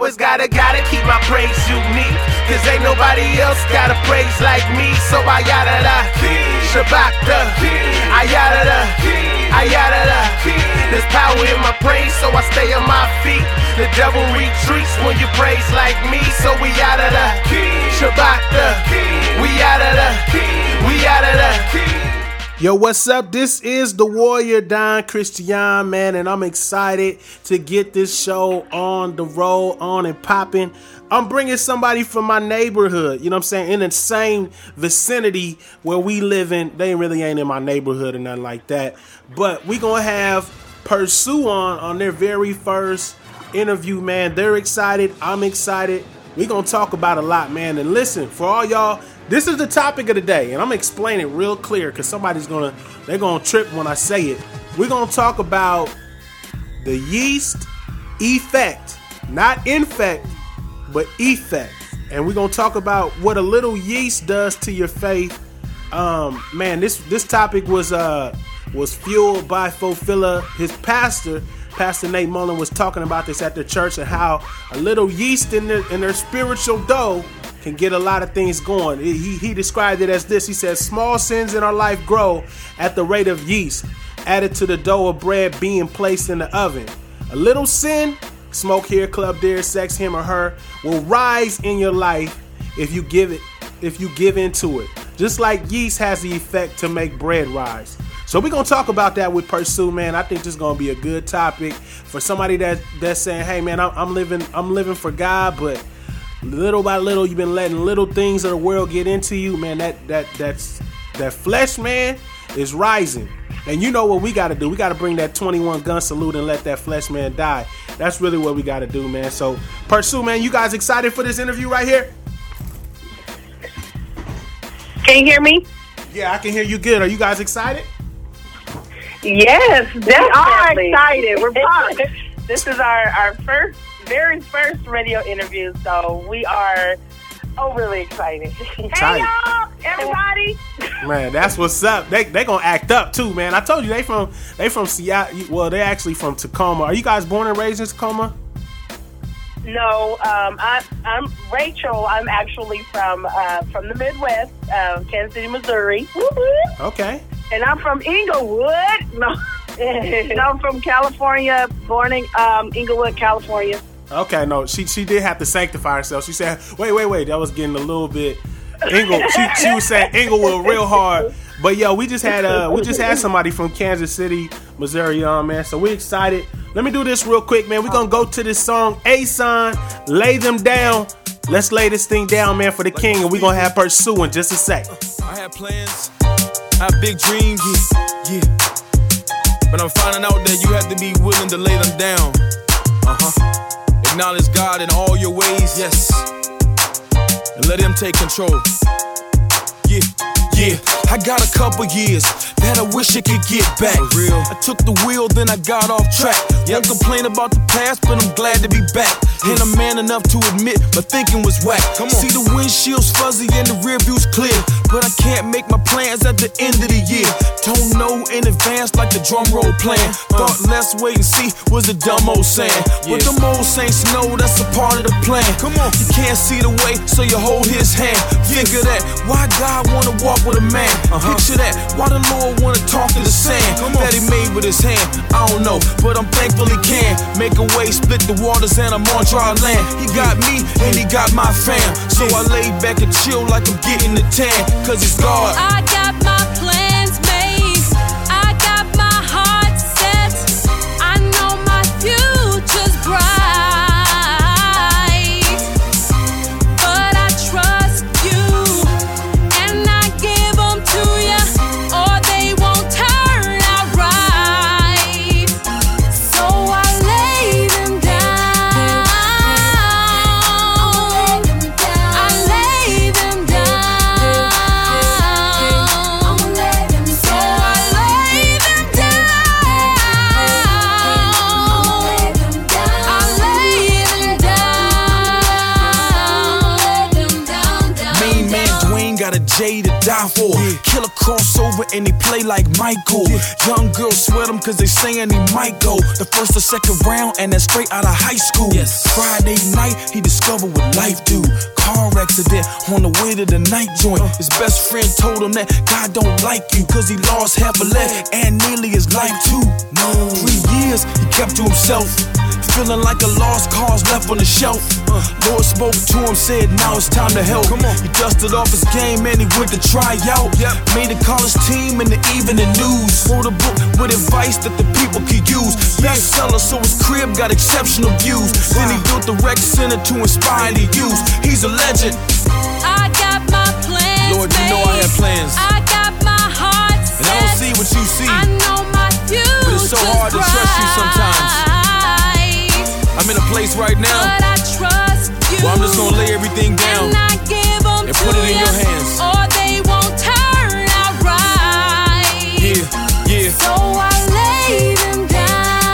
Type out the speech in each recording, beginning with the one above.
always gotta keep my praise unique. Cause ain't nobody else got a praise like me. So I yada da, Shabbat da, I yada da, I yada da. There's power in my praise, so I stay on my feet. The devil retreats when you praise like me. So we yada da, Shabbat da, we yada da, we yada da. Yo, what's up? This is the Warrior Don Christian, man, and I'm excited to get this show on the road, on and popping. I'm bringing somebody from my neighborhood, you know what I'm saying, in the same vicinity where we live in. They really ain't in my neighborhood or nothing like that, but we gonna have Pursue on their very first interview, man. They're excited. I'm excited. We gonna talk about a lot, man, and listen, for all y'all, this is the topic of the day, and I'm gonna explain it real clear because they're gonna trip when I say it. We're gonna talk about the yeast effect, not infect, but effect, and we're gonna talk about what a little yeast does to your faith. Man, this topic was fueled by Fulfilla. His pastor Nate Mullen, was talking about this at the church and how a little yeast in their spiritual dough can get a lot of things going. He described it as this. He says, small sins in our life grow at the rate of yeast added to the dough of bread being placed in the oven. A little sin, smoke here, club there, sex him or her, will rise in your life if you give into it. Just like yeast has the effect to make bread rise. So we're going to talk about that with Pursue, man. I think this is going to be a good topic for somebody that's saying, hey, man, I'm living for God, but little by little, you've been letting little things of the world get into you, man. That flesh, man, is rising. And you know what we got to do? We got to bring that 21 gun salute and let that flesh man die. That's really what we got to do, man. So, Pursue, man, you guys excited for this interview right here? Can you hear me? Yeah, I can hear you good. Are you guys excited? Yes, we are excited. We're pumped. This is our very first radio interview, so we are really excited. Hey y'all, everybody! Man, that's what's up. They gonna act up too, man. I told you they from Seattle. Well, they actually from Tacoma. Are you guys born and raised in Tacoma? No, I'm Rachel. I'm actually from the Midwest, Kansas City, Missouri. Okay. And I'm from Inglewood. No, and I'm from California, born in Inglewood, California. Okay, no, she did have to sanctify herself. She said, wait, that was getting a little bit she was saying Inglewood real hard. But yo, we just had somebody from Kansas City, Missouri on, man. So we excited. Let me do this real quick, man. We're gonna go to this song, A-Sign, Lay Them Down. Let's lay this thing down, man, for the king, and we're gonna have Pursue in just a sec. I had plans, I have big dreams, yeah. But I'm finding out that you have to be willing to lay them down. Acknowledge God in all your ways, yes. And let him take control. Yeah, I got a couple years that I wish I could get back. For real. I took the wheel, then I got off track. Won't complain about the past, but I'm glad to be back. And I'm man enough to admit my thinking was whack. See the windshield's fuzzy and the rear view's clear, but I can't make my plans at the end of the year. Don't know in advance like the drum roll plan. Thought let's wait and see was a dumb old saying. But the old saints know that's a part of the plan. Come on, you can't see the way, so you hold his hand. Think of that, why God wanna walk with a man? Picture that, why the Lord wanna talk to the sand that he made with his hand. I don't know, but I'm thankful he can make a way, split the waters, and I'm on dry land. He got me and he got my fam, so I lay back and chill like I'm getting the tan, cause it's God. I got my plans made, I got my heart set, I know my future's bright, but I trust you and I give them to you, or they won't turn out right, so I lay them down, I lay them down. got a J to die for. Killer crossover and he play like Michael. Young girls sweat him cause they saying he might go the first or second round, and that's straight out of high school. Friday night, he discovered what life do. Car accident on the way to the night joint. His best friend told him that God don't like you cause he lost half a leg and nearly his life too. 3 years he kept to himself, feeling like a lost cause left on the shelf. Lord spoke to him, said now it's time to help. He dusted off his game and he went to try out. Made a college team in the evening news. Wrote a book with advice that the people could use. Bestseller, so his crib got exceptional views. Then he built the rec center to inspire the youth. He's a legend. I got my plans, Lord, you know I have plans. I got my heart set. And I don't see what you see. I know my future's but it's so hard to trust you sometimes. I'm in a place right now, but I trust you. Well, I'm just gonna lay everything down and I give them and put it in your hands. Or they won't turn out right. Yeah. So I lay them down.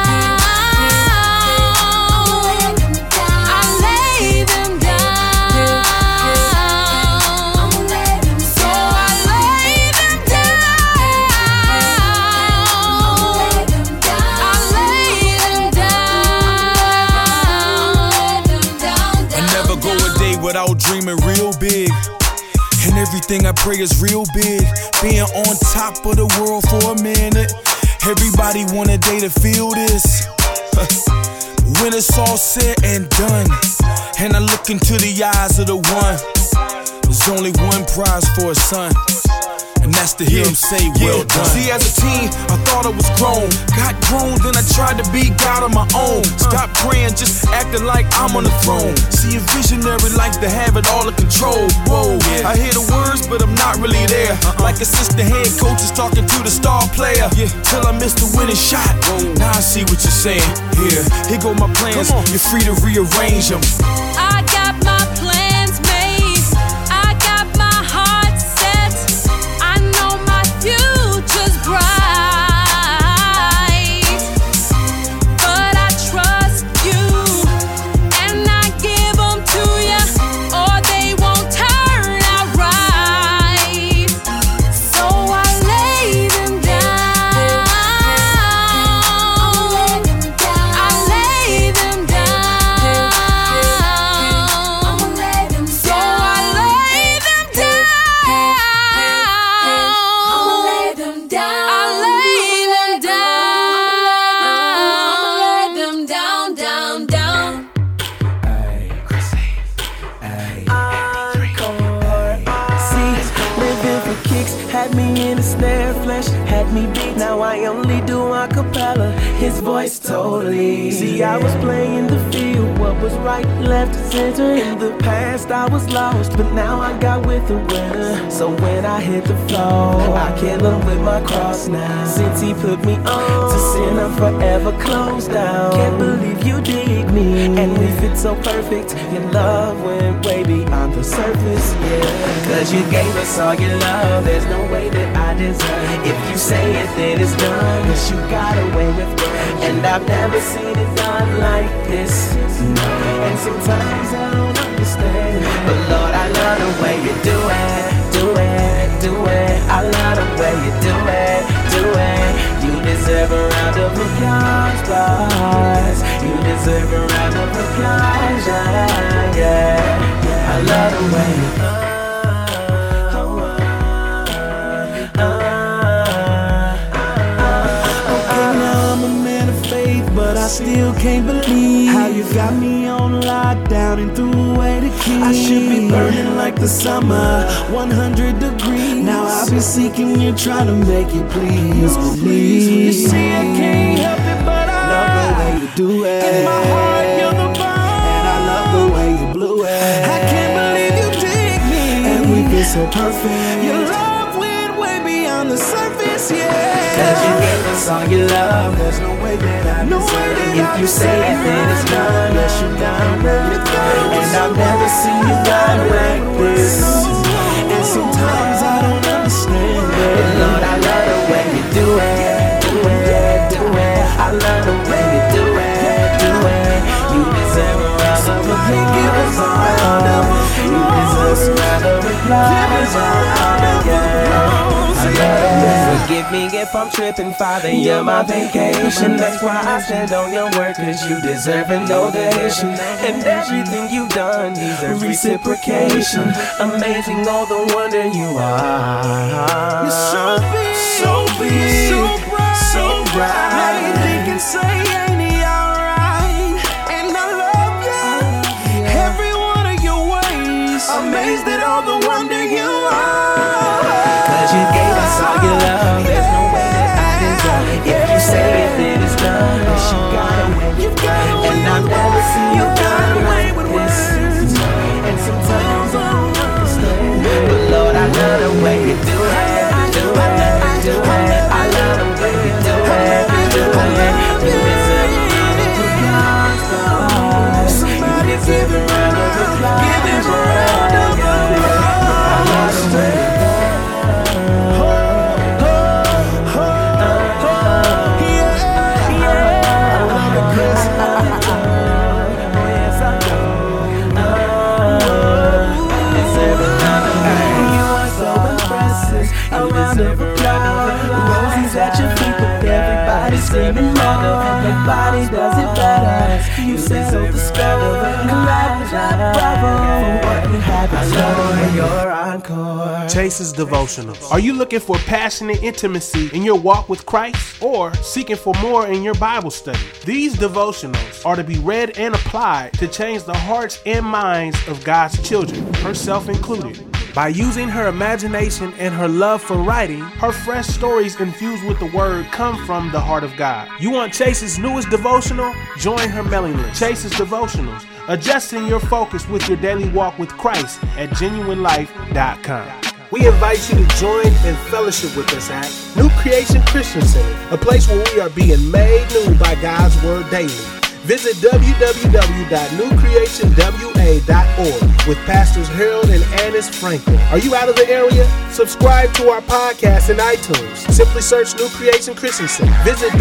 I lay them down. So I lay them down. I lay them down. I never go a day without dreaming real big. And everything I pray is real big. Being on top of the world for a minute. Everybody want a day to feel this. When it's all said and done, and I look into the eyes of the one, there's only one prize for a son, and that's to hear him say, well done. See, as a teen, I thought I was grown. Got grown, then I tried to be God on my own. Stop praying, just acting like I'm on the throne. See, a visionary likes to have it all in control. Whoa, I hear the words, but I'm not really there. Like assistant head coach is talking to the star player. Till I miss the winning shot. Now I see what you're saying. Here go my plans. You're free to rearrange them. I got my plans made. I got my heart set. I know my future's bright. But I trust you, and I give them to you, or they won't turn out right. So I lay them down. I lay them down. So I lay them down. I lay them down. Living for kicks, had me in a snare, flesh had me beat. Now I only do acapella, his voice totally. See, I was playing the field, what was right, left, center. In the past I was lost, but now I got with the winner. So when I hit the floor, I kill him with my cross now. Since he put me on to sin, I'm forever closed down. Can't believe you dig me, and we fit so perfect. Your love went way beyond the surface, yeah. Cause you gave us all your love, there's no way that I deserve. If you say it, then it's done, cause you got away with it. And I've never seen it done like this, no. And sometimes I don't understand, but Lord, I love the way you do it, do it, do it. I love the way you do it, do it. You deserve a round of applause, boys. You deserve a round of applause, yeah. I love the way you I still can't believe how you got me on lockdown and threw away the key. I should be burning like the summer, 100 degrees. Now I've been seeking you, trying to make it please, please. You see, I can't help it, but I love the way you do it. In my heart, you're the bomb, and I love the way you blew it. I can't believe you dig me, and we feel so perfect. Your love went way beyond the surface, yeah. Cause you gave us all your love, there's no way that I deserve it. If you say it, then it's done, yes, you're done. And I've never seen you done like this. And sometimes I don't understand it, but Lord, I love the way you do it, do it, do it. I love the way you do it, do it. You deserve a round of applause. You deserve a round of applause. Forgive me if I'm tripping, Father, you're my vacation. That's why I stand on your word, cause you deserve an ovation. And everything you've done deserves reciprocation. Amazing, all the wonder you are. You're so big, so bright. Now you think and say, ain't he alright? And I love you, every one of your ways. Amazed at all the wonder you are. Cause you gave us all your love, there's no way that I deserve it. If you say it, then it's done, cause you got away. And I've never seen you done like this. And sometimes I don't understand, but Lord, I love the way you do it. I love the way you do it. You deserve it. You deserve a round of applause. Give him a round of applause. I love the way you do it. Screaming louder, nobody does it better. You settle the score, bravo. What you have is love, your encore. Chase's Devotionals. Are you looking for passionate intimacy in your walk with Christ, or seeking for more in your Bible study? These devotionals are to be read and applied to change the hearts and minds of God's children, herself included. By using her imagination and her love for writing, her fresh stories infused with the word come from the heart of God. You want Chase's newest devotional? Join her mailing list. Chase's Devotionals, adjusting your focus with your daily walk with Christ at GenuineLife.com. We invite you to join and fellowship with us at New Creation Christian Center, a place where we are being made new by God's Word daily. Visit www.newcreationwa.org with Pastors Harold and Annis Franklin. Are you out of the area? Subscribe to our podcast in iTunes. Simply search New Creation Christian Center. Visit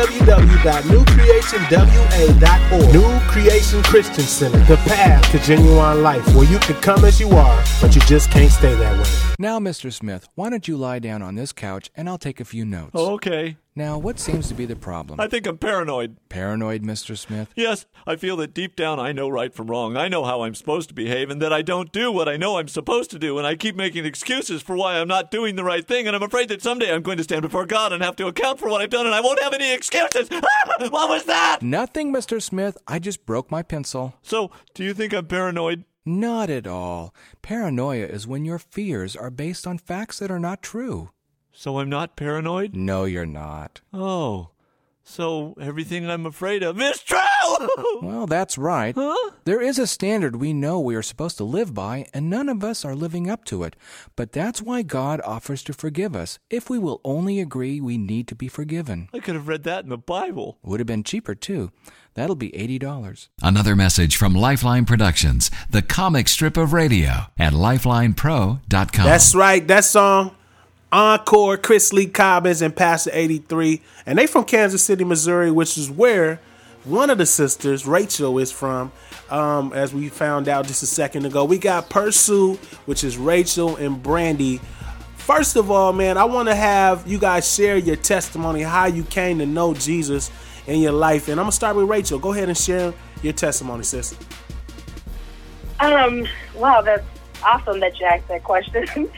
www.newcreationwa.org. New Creation Christian Center, the path to genuine life, where you can come as you are, but you just can't stay that way. Now, Mr. Smith, why don't you lie down on this couch and I'll take a few notes. Oh, okay. Now, what seems to be the problem? I think I'm paranoid. Paranoid, Mr. Smith? Yes, I feel that deep down I know right from wrong. I know how I'm supposed to behave, and that I don't do what I know I'm supposed to do, and I keep making excuses for why I'm not doing the right thing, and I'm afraid that someday I'm going to stand before God and have to account for what I've done, and I won't have any excuses. What was that? Nothing, Mr. Smith. I just broke my pencil. So, do you think I'm paranoid? Not at all. Paranoia is when your fears are based on facts that are not true. So I'm not paranoid? No, you're not. Oh, so everything I'm afraid of is true! Well, that's right. Huh? There is a standard we know we are supposed to live by, and none of us are living up to it. But that's why God offers to forgive us, if we will only agree we need to be forgiven. I could have read that in the Bible. Would have been cheaper, too. That'll be $80. Another message from Lifeline Productions, the comic strip of radio, at lifelinepro.com. That's right, that song. Encore, Chris Lee Cobbins and Pastor 83, and they from Kansas City, Missouri, which is where one of the sisters, Rachel, is from. As we found out just a second ago, we got Pursue, which is Rachel and Brandy. First of all, man, I want to have you guys share your testimony, how you came to know Jesus in your life, and I'm gonna start with Rachel. Go ahead and share your testimony, sis. Wow, that's awesome that you asked that question.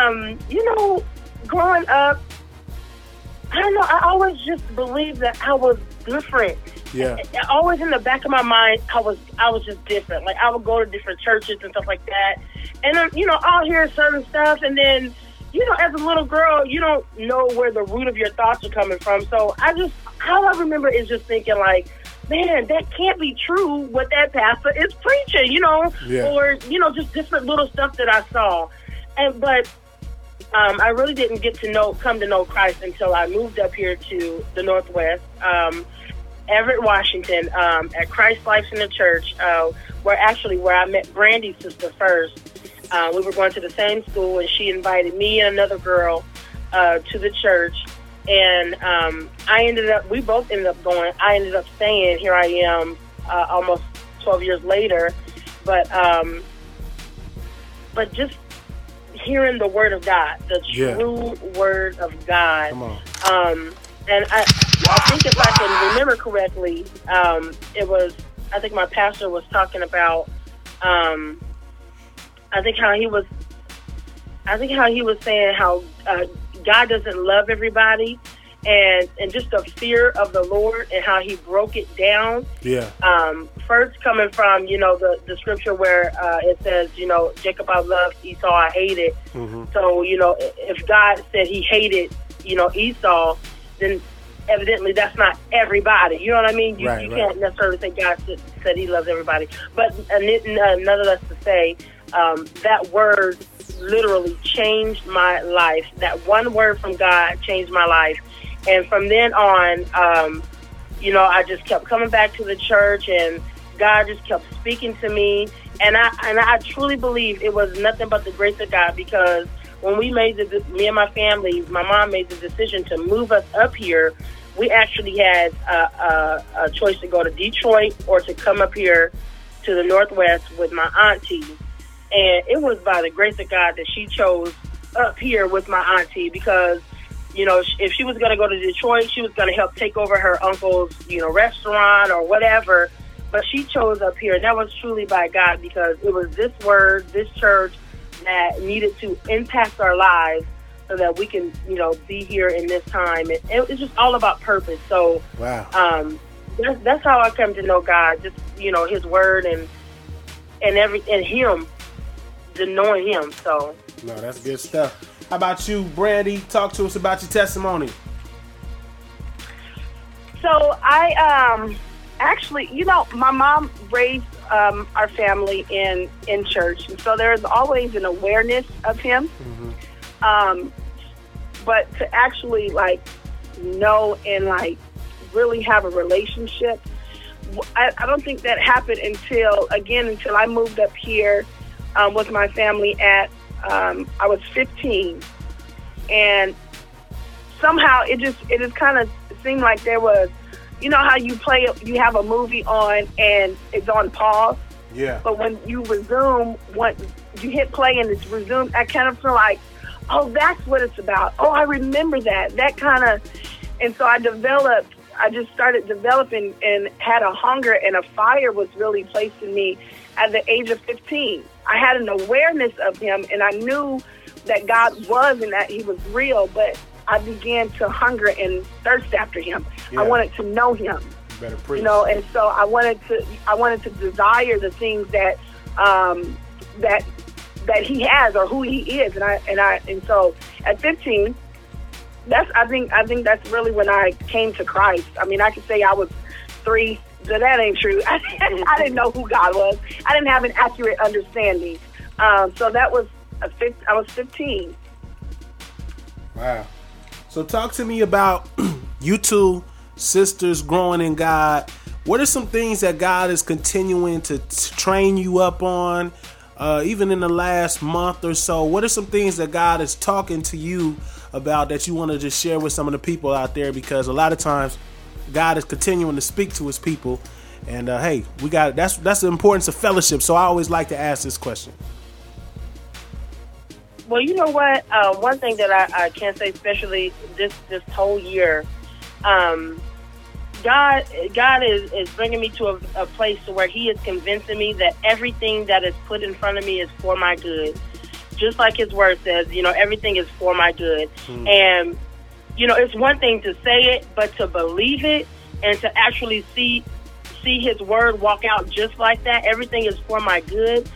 Growing up, I don't know, I always just believed that I was different. Yeah. Always in the back of my mind, I was just different. Like, I would go to different churches and stuff like that. And, I'll hear certain stuff. And then, as a little girl, you don't know where the root of your thoughts are coming from. So all I remember is just thinking, like, man, that can't be true what that pastor is preaching, Yeah. Or, just different little stuff that I saw. But I really didn't come to know Christ until I moved up here to the Northwest, Everett, Washington, at Christ Life Center Church, where I met Brandy's sister first. We were going to the same school, and she invited me and another girl to the church. And we both ended up going. I ended up staying. Here I am, almost 12 years later. But just hearing the word of God, the true word of God. Come on. And I think if I can remember correctly, I think my pastor was talking about, I think how he was saying how God doesn't love everybody, and just the fear of the Lord and how he broke it down. Yeah. First coming from, the scripture where it says, Jacob I loved, Esau I hated. Mm-hmm. So, if God said he hated, Esau, then evidently that's not everybody. You know what I mean? You can't necessarily say God said he loves everybody. But nonetheless to say, that word literally changed my life. That one word from God changed my life. And from then on, I just kept coming back to the church, and God just kept speaking to me. And I truly believe it was nothing but the grace of God, because when me and my family, my mom made the decision to move us up here, we actually had a choice to go to Detroit or to come up here to the Northwest with my auntie. And it was by the grace of God that she chose up here with my auntie, because if she was going to go to Detroit, she was going to help take over her uncle's, restaurant or whatever. But she chose up here. And that was truly by God, because it was this word, this church that needed to impact our lives so that we can, be here in this time. And it's just all about purpose. So wow. That's how I come to know God, just, his word and him, just knowing him. So. No, that's good stuff. How about you, Brandy? Talk to us about your testimony. So I actually, my mom raised our family in church, and so there's always an awareness of him. Mm-hmm. But to actually know and really have a relationship, I don't think that happened until I moved up here with my family at. I was 15, and somehow it just kind of seemed like there was, how you have a movie on and it's on pause. Yeah. But when you resume, once you hit play and it's resumed, I kind of feel like, oh, that's what it's about. Oh, I remember that. That kind of, and so I just started developing and had a hunger, and a fire was really placed in me at the age of 15. I had an awareness of him, and I knew that God was and that he was real, but I began to hunger and thirst after him. Yeah. I wanted to know him. Better preach. And so I wanted to desire the things that that he has or who he is, and so at 15, I think that's really when I came to Christ. I mean, I could say I was 3. So that ain't true. I didn't know who God was. I didn't have an accurate understanding. So that was I was 15. Wow. So talk to me about you two sisters growing in God. What are some things that God is continuing to train you up on, even in the last month or so? What are some things that God is talking to you about that you want to just share with some of the people out there? Because a lot of times God is continuing to speak to his people, and hey, that's the importance of fellowship. So I always like to ask this question. Well, you know what? One thing that I can say, especially this whole year, God is bringing me to a place to where he is convincing me that everything that is put in front of me is for my good. Just like his word says, everything is for my good. Mm. And, it's one thing to say it, but to believe it and to actually see his word walk out just like that, everything is for my good.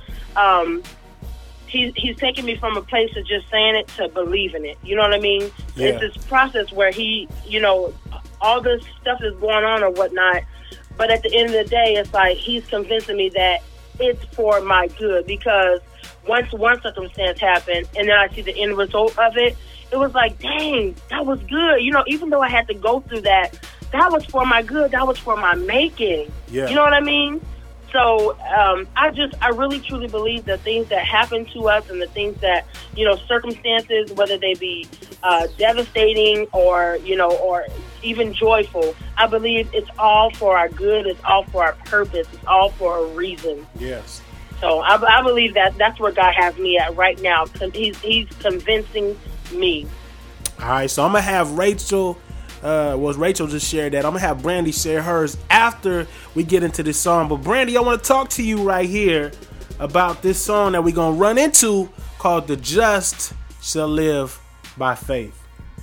He's taking me from a place of just saying it to believing it. You know what I mean? Yeah. It's this process where he, all this stuff is going on or whatnot, but at the end of the day, it's like he's convincing me that it's for my good, because once one circumstance happened and then I see the end result of it, it was like, dang, that was good. Even though I had to go through that was for my good. That was for my making. Yeah. You know what I mean? So I really truly believe the things that happen to us and the things that, circumstances, whether they be devastating or even joyful, I believe it's all for our good. It's all for our purpose. It's all for a reason. Yes. So I believe that that's where God has me at right now. He's convincing me. All right, so I'm going to have Rachel, Rachel just shared that. I'm going to have Brandy share hers after we get into this song. But Brandy, I want to talk to you right here about this song that we're going to run into called The Just Shall Live by Faith.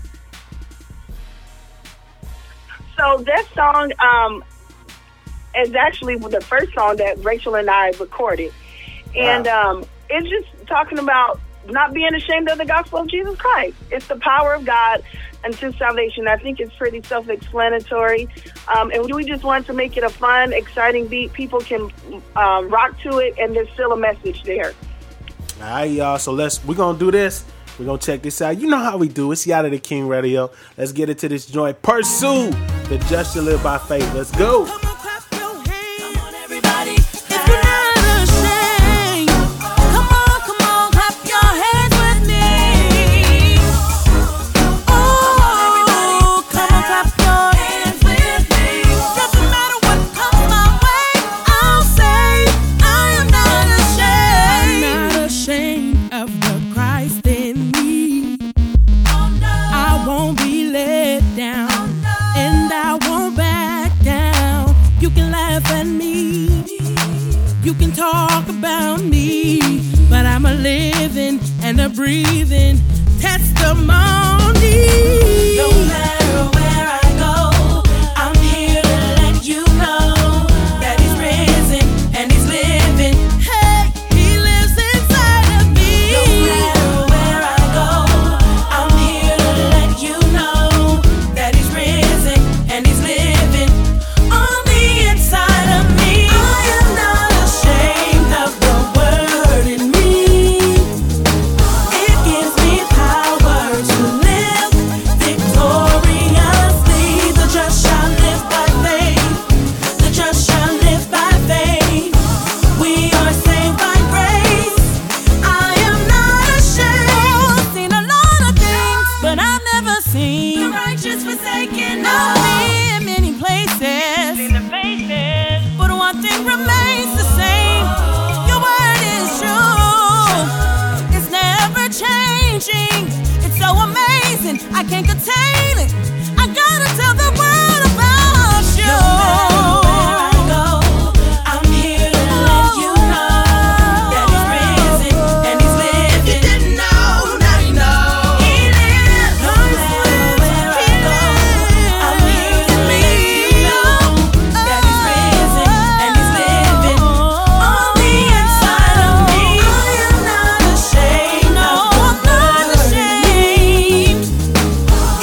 So that song is actually the first song that Rachel and I recorded. And it's just talking about not being ashamed of the gospel of Jesus Christ. It's the power of God unto salvation. I think it's pretty self-explanatory. And we just wanted to make it a fun, exciting beat. People can rock to it, and there's still a message there. All right, y'all. So we're going to do this. We're going to check this out. You know how we do. It's Yada the King Radio. Let's get into this joint. Pursue the just to live by faith. Let's go. Come on, clap your hands. Come on, everybody. If you're not ashamed, come on, clap your hands with me. Oh, come on, clap your hands with me. Doesn't matter what comes my way, I'll say I am not ashamed. I'm not ashamed of the Christ in me. I won't be let down, and I won't back down. You can laugh at me, you can talk about me, but I'm a living and a breathing testimony. No matter where I go, I'm here to let you know that He's risen and He's living. Hey, He lives inside of me. No matter where I go, I'm here to let you know that He's risen and He's living on the inside of me. I am not ashamed of the word in me. It gives me power to live victoriously. The just shall live by faith. The just shall live by faith. We are saved by grace. I am not ashamed. I've seen a lot of things, but I've never seen the righteous forsaken. I've been in many places, but one thing remains the same. Your word is true. It's never changing. It's so amazing. I can't contain it. I gotta tell the world about you. No matter where I go, I'm here to let you know that He's risen and He's living. If you didn't know, now you know. He lives. No matter where I go, I'm here to let you know that He's risen and He's living on the inside of me. I am not ashamed. No, I'm not ashamed.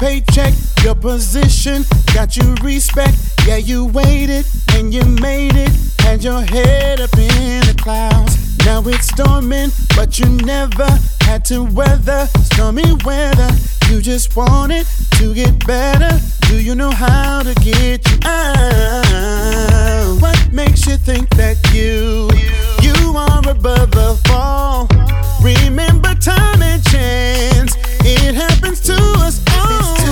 paycheck, your position got you respect. Yeah, you waited and you made it. Had your head up in the clouds. Now it's storming, but you never had to weather stormy weather. You just wanted to get better. Do you know how to get you out? What makes you think that you are above the fall? Remember time and chance, it happens to us all.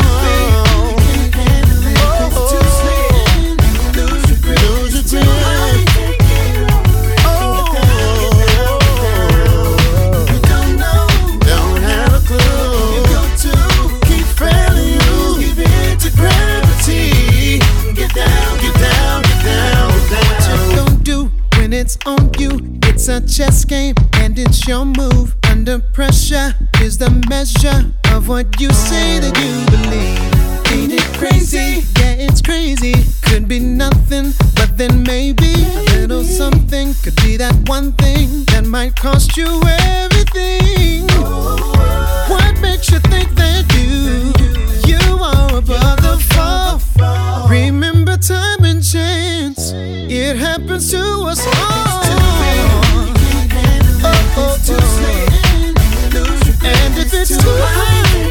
It's on you, it's a chess game, and it's your move. Under pressure is the measure of what you say that you believe. Ain't it crazy? Yeah, it's crazy. Could be nothing, but then maybe a little something could be that one thing that might cost you everything. What makes you think that you are above the fall? Remember time and chance, it happens to us all. And if it's too high,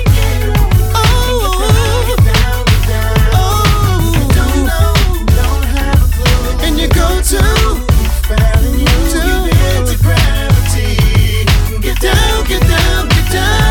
and you go to gravity, get down, get down, get down.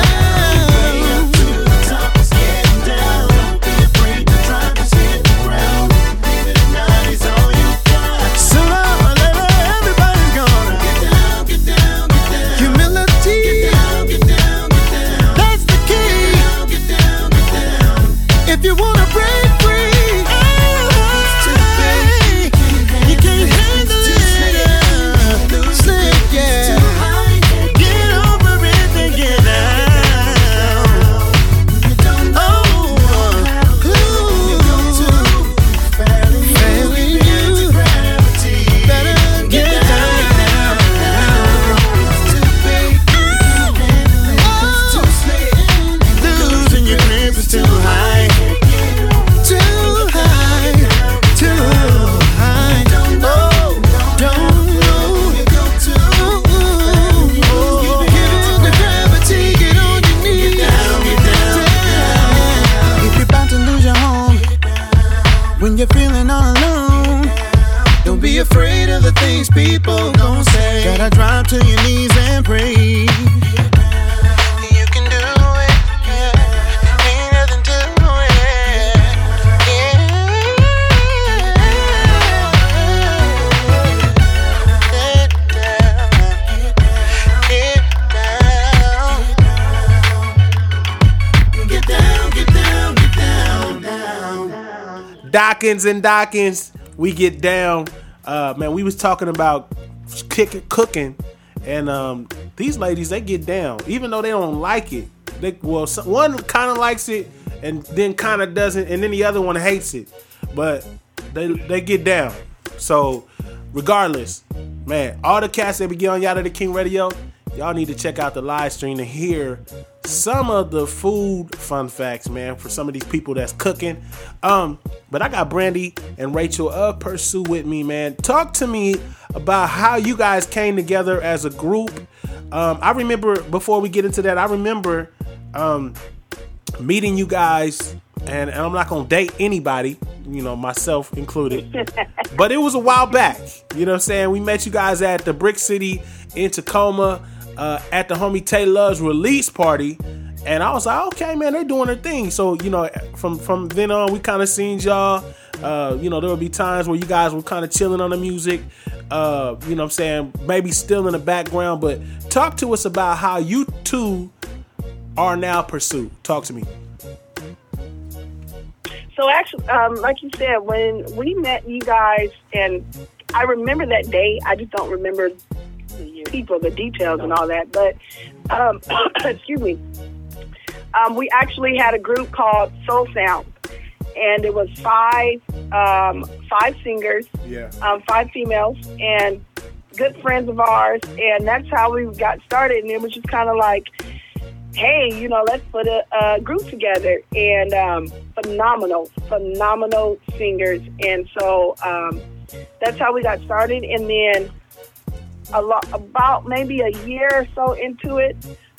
You wanna break free? You can't handle it. Slip, yeah. Get over it and get down. Oh, failing you. Better get down. Losing your grip is too high. When you're feeling all alone, don't be afraid of the things people gon' say. Gotta drop to your knees and pray. You can do it, yeah. Ain't nothing to it, yeah. Get down, get down, get down, down. Dockins and Dockins, we get down. Man, we was talking about cooking, and these ladies, they get down, even though they don't like it. One kind of likes it, and then kind of doesn't, and then the other one hates it. But they get down. So, regardless, man, all the cats that be on Yada the King Radio, y'all need to check out the live stream to hear some of the food fun facts, man, for some of these people that's cooking. But I got Brandy and Rachel of Pursue with me, man. Talk to me about how you guys came together as a group. I remember, before we get into that, I remember meeting you guys, and I'm not gonna date anybody, you know, myself included, but it was a while back. You know what I'm saying? We met you guys at the Brick City in Tacoma, at the homie Tay Love's release party, and I was like, okay, man, they're doing their thing. So, you know, from then on, we kind of seen y'all. You know, there would be times where you guys were kind of chilling on the music, you know what I'm saying, maybe still in the background. But talk to us about how you two are now Pursue. Talk to me. So actually, like you said, when we met you guys, and I remember that day, I just don't remember people, the details and all that. But excuse me, we actually had a group called Soul Sound, and it was five singers, 5 females, and good friends of ours, and that's how we got started. And it was just kind of like, hey, let's put a group together. And phenomenal singers. And so that's how we got started. And then about maybe a year or so into it,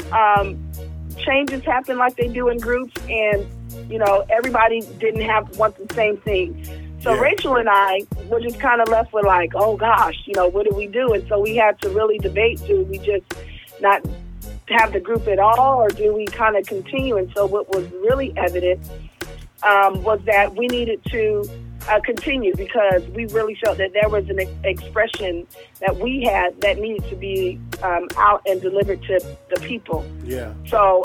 changes happen like they do in groups, and everybody didn't want the same thing. So Rachel and I were just kind of left with like, oh gosh, what do we do? And so we had to really debate: do we just not have the group at all, or do we kind of continue? And so what was really evident was that we needed to continue, because we really felt that there was an expression that we had that needed to be out and delivered to the people. Yeah. So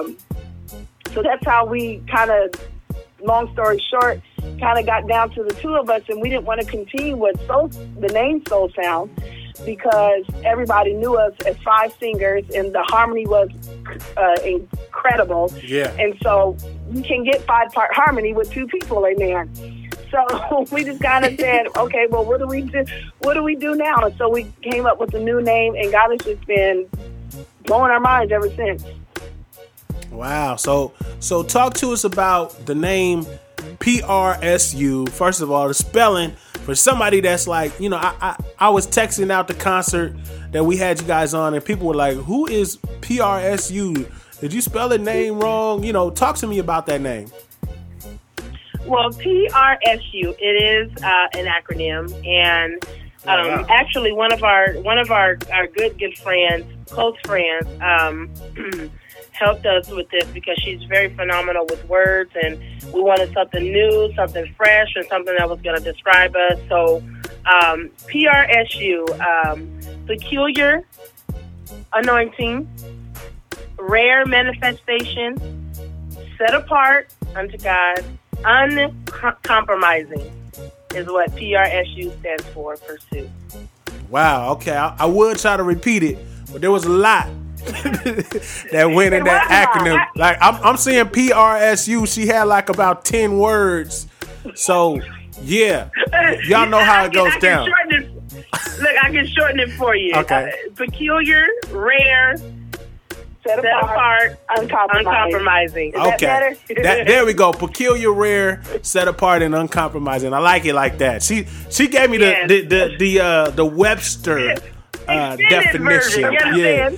that's how we kind of, long story short, kind of got down to the two of us, and we didn't want to continue with the name Soul Sound, because everybody knew us as 5 singers, and the harmony was incredible. Yeah. And so you can get 5-part harmony with 2 people in there. So we just kind of said, okay, well, what do we do? What do we do now? And so we came up with a new name, and God has just been blowing our minds ever since. Wow. So talk to us about the name PRSU. First of all, the spelling, for somebody that's like, I was texting out the concert that we had you guys on, and people were like, who is PRSU? Did you spell the name wrong? Talk to me about that name. Well, PRSU, it is an acronym, and actually one of our good friends, close friends, helped us with this, because she's very phenomenal with words, and we wanted something new, something fresh, and something that was going to describe us. So PRSU, peculiar anointing, rare manifestation, set apart unto God, uncompromising is what PRSU stands for, Pursue. Wow, okay. I would try to repeat it, but there was a lot that went in that acronym. Like, I'm seeing PRSU, she had like about 10 words. So, yeah, y'all know how it goes down. Look, I can shorten it for you. Okay. Peculiar, rare, set apart, uncompromising. Is that better? There we go. Peculiar, rare, set apart, and uncompromising. I like it like that. She gave me the Webster definition. Yeah.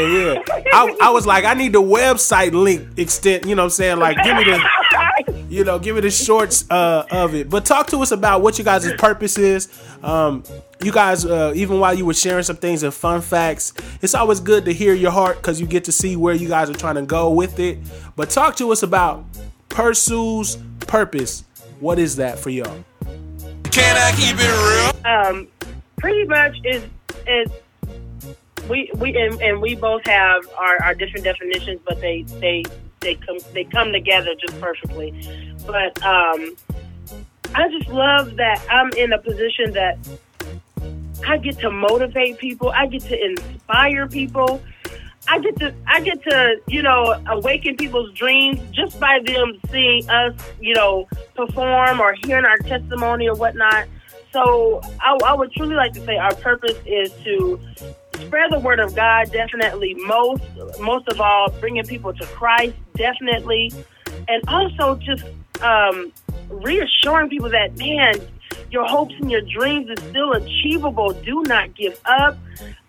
I was like, I need the website link extent. You know what I'm saying? Like, give me the shorts of it. But talk to us about what you guys' purpose is. You guys, even while you were sharing some things and fun facts, it's always good to hear your heart, because you get to see where you guys are trying to go with it. But talk to us about Pursue's purpose. What is that for y'all? Can I keep it real? Pretty much is we both have our different definitions, but they come together just perfectly. But I just love that I'm in a position that I get to motivate people. I get to inspire people. I get to awaken people's dreams just by them seeing us, perform or hearing our testimony or whatnot. So I would truly like to say our purpose is to spread the word of God, definitely. Most of all, bringing people to Christ, definitely. And also just reassuring people that, man, your hopes and your dreams is still achievable. Do not give up.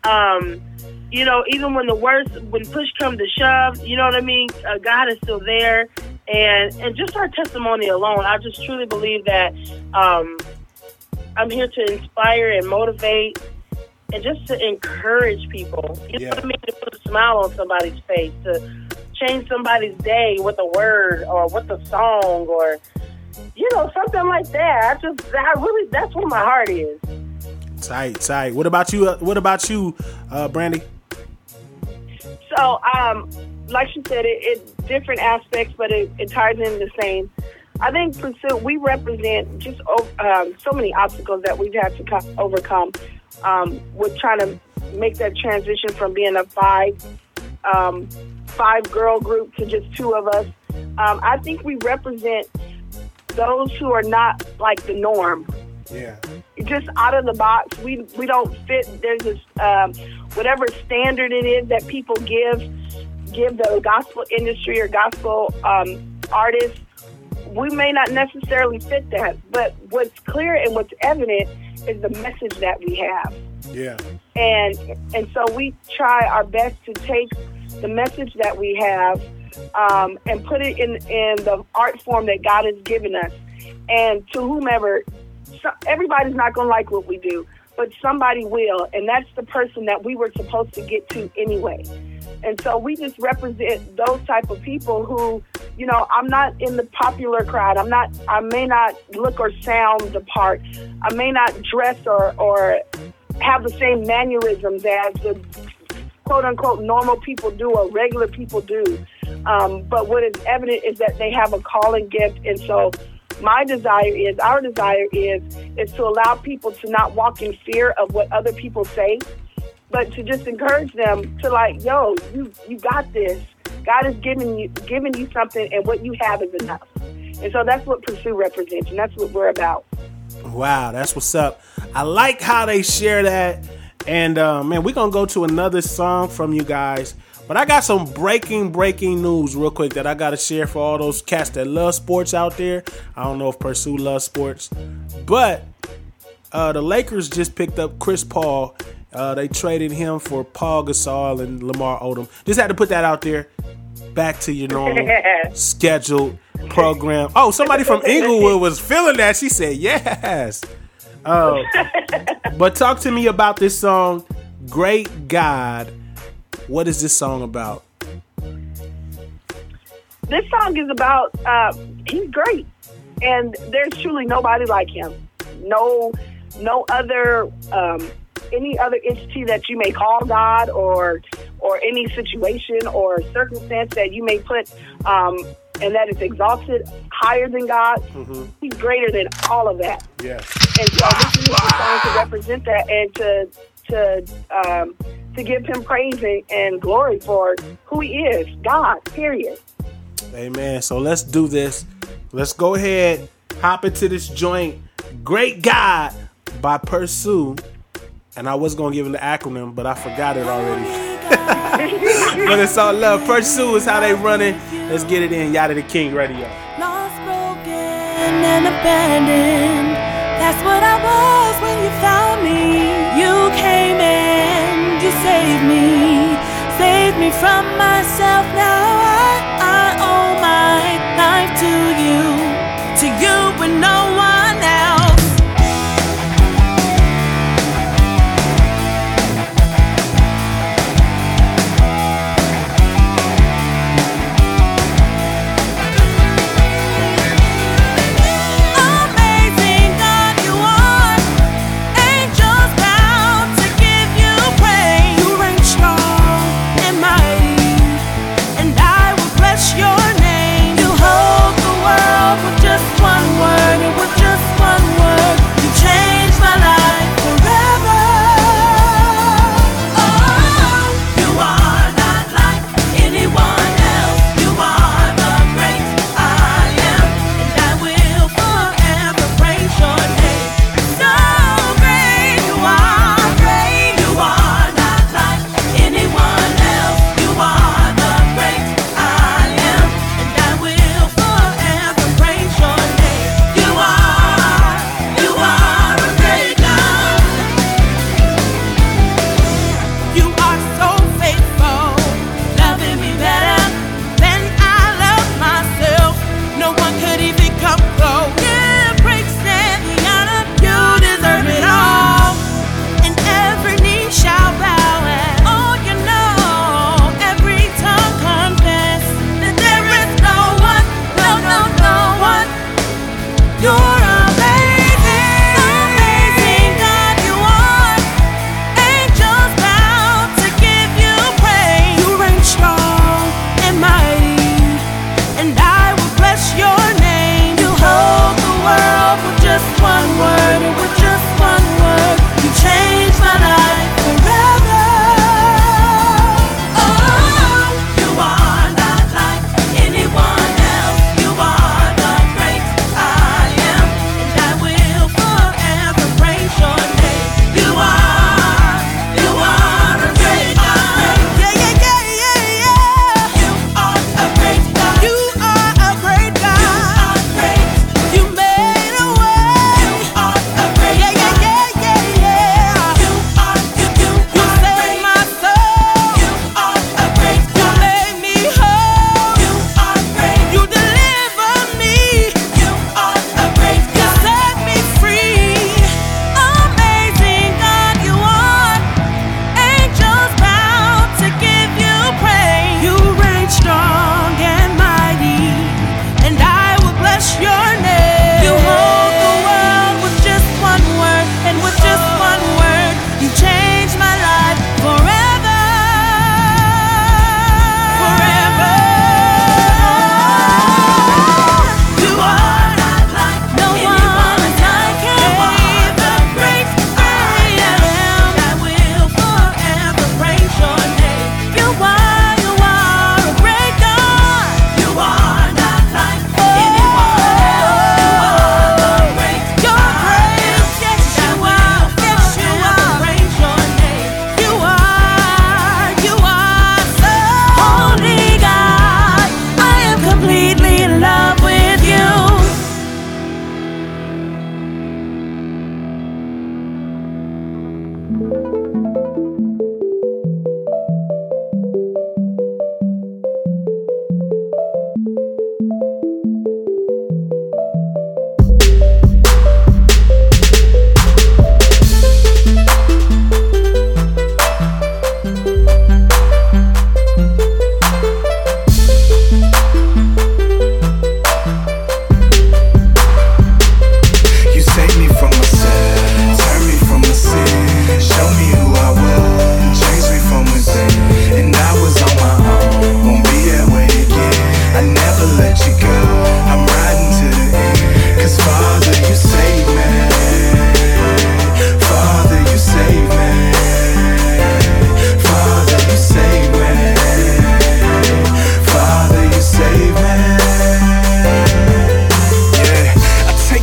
Even when when push comes to shove, you know what I mean? God is still there. And just our testimony alone, I just truly believe that I'm here to inspire and motivate and just to encourage people. You know what I mean? To put a smile on somebody's face, to change somebody's day with a word or with a song or, something like that. That's where my heart is. Tight. What about you, Brandy? So, like she said, it's different aspects, but it ties in the same. I think Pursuit, we represent just so many obstacles that we've had to overcome with trying to make that transition from being a five-girl group to just 2 of us. I think we represent those who are not like the norm. Yeah. Just out of the box. We don't fit. There's this whatever standard it is that people give. give the gospel industry or gospel artists, we may not necessarily fit that. But what's clear and what's evident is the message that we have. Yeah. And so we try our best to take the message that we have and put it in the art form that God has given us. And to whomever, everybody's not going to like what we do, but somebody will. And that's the person that we were supposed to get to anyway. And so we just represent those type of people who, you know, I'm not in the popular crowd. I may not look or sound the part. I may not dress or have the same mannerisms as the quote unquote normal people do or regular people do. But what is evident is that they have a calling gift. And so our desire is to allow people to not walk in fear of what other people say, but to just encourage them to like, yo, you got this. God is giving you something, and what you have is enough. And so that's what Pursue represents, and that's what we're about. Wow, that's what's up. I like how they share that. And man, we're gonna go to another song from you guys. But I got some breaking news real quick that I got to share for all those cats that love sports out there. I don't know if Pursue loves sports, but the Lakers just picked up Chris Paul. They traded him for Paul Gasol and Lamar Odom. Just had to put that out there. Back to your normal scheduled program. Oh, somebody from Inglewood was feeling that. She said yes. But talk to me about this song, Great God. What is this song about? This song is about, he's great. And there's truly nobody like him. No other, any other entity that you may call God or any situation or circumstance that you may put, and that is exalted higher than God. Mm-hmm. He's greater than all of that. Yeah. And so this is the song to represent that and to give him praise and glory for who he is, God, period. Amen. So let's do this. Let's go ahead, hop into this joint. Great God by Pursue. And I was going to give him the acronym, but I forgot it already. But it's all love. Pursue is how they run it. Let's get it in. Yada the King Radio. Lost, broken, and abandoned. That's what I was when you found me. You came in, you saved me from myself. Now I owe my life to you and no one else.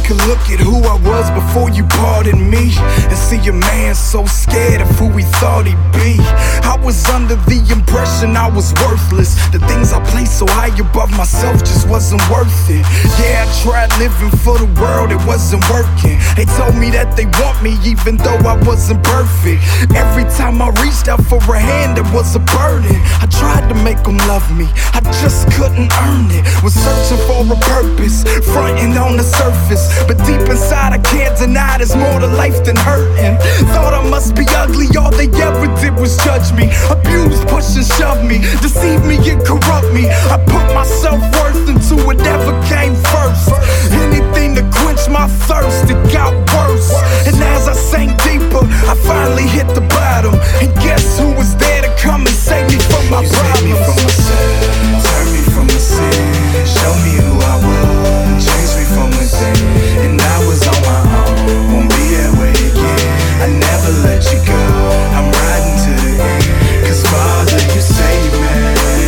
take a look at who I was before you pardoned me, and see a man so scared of who he thought he'd be. I was under the impression I was worthless. The things I placed so high above myself just wasn't worth it. Yeah, I tried living for the world, it wasn't working. They told me that they want me even though I wasn't perfect. Every time I reached out for a hand, it was a burden. I tried to make them love me, I just couldn't earn it. Was searching for a purpose, fronting on the surface, but deep inside I can't deny there's more to life than hurting. Thought I must be ugly, all they ever did was judge me, abuse, push and shove me, deceive me and corrupt me. I put my self-worth into whatever came first. Anything to quench my thirst, it got worse. And as I sank deeper, I finally hit the bottom. And guess who was there to come and save me from my problems? Save me from myself, turn me from my sin, show me who I was, change me from within. And I was on my own, won't be that way again. I never let you go, I'm riding to the end. Cause Father, you save me,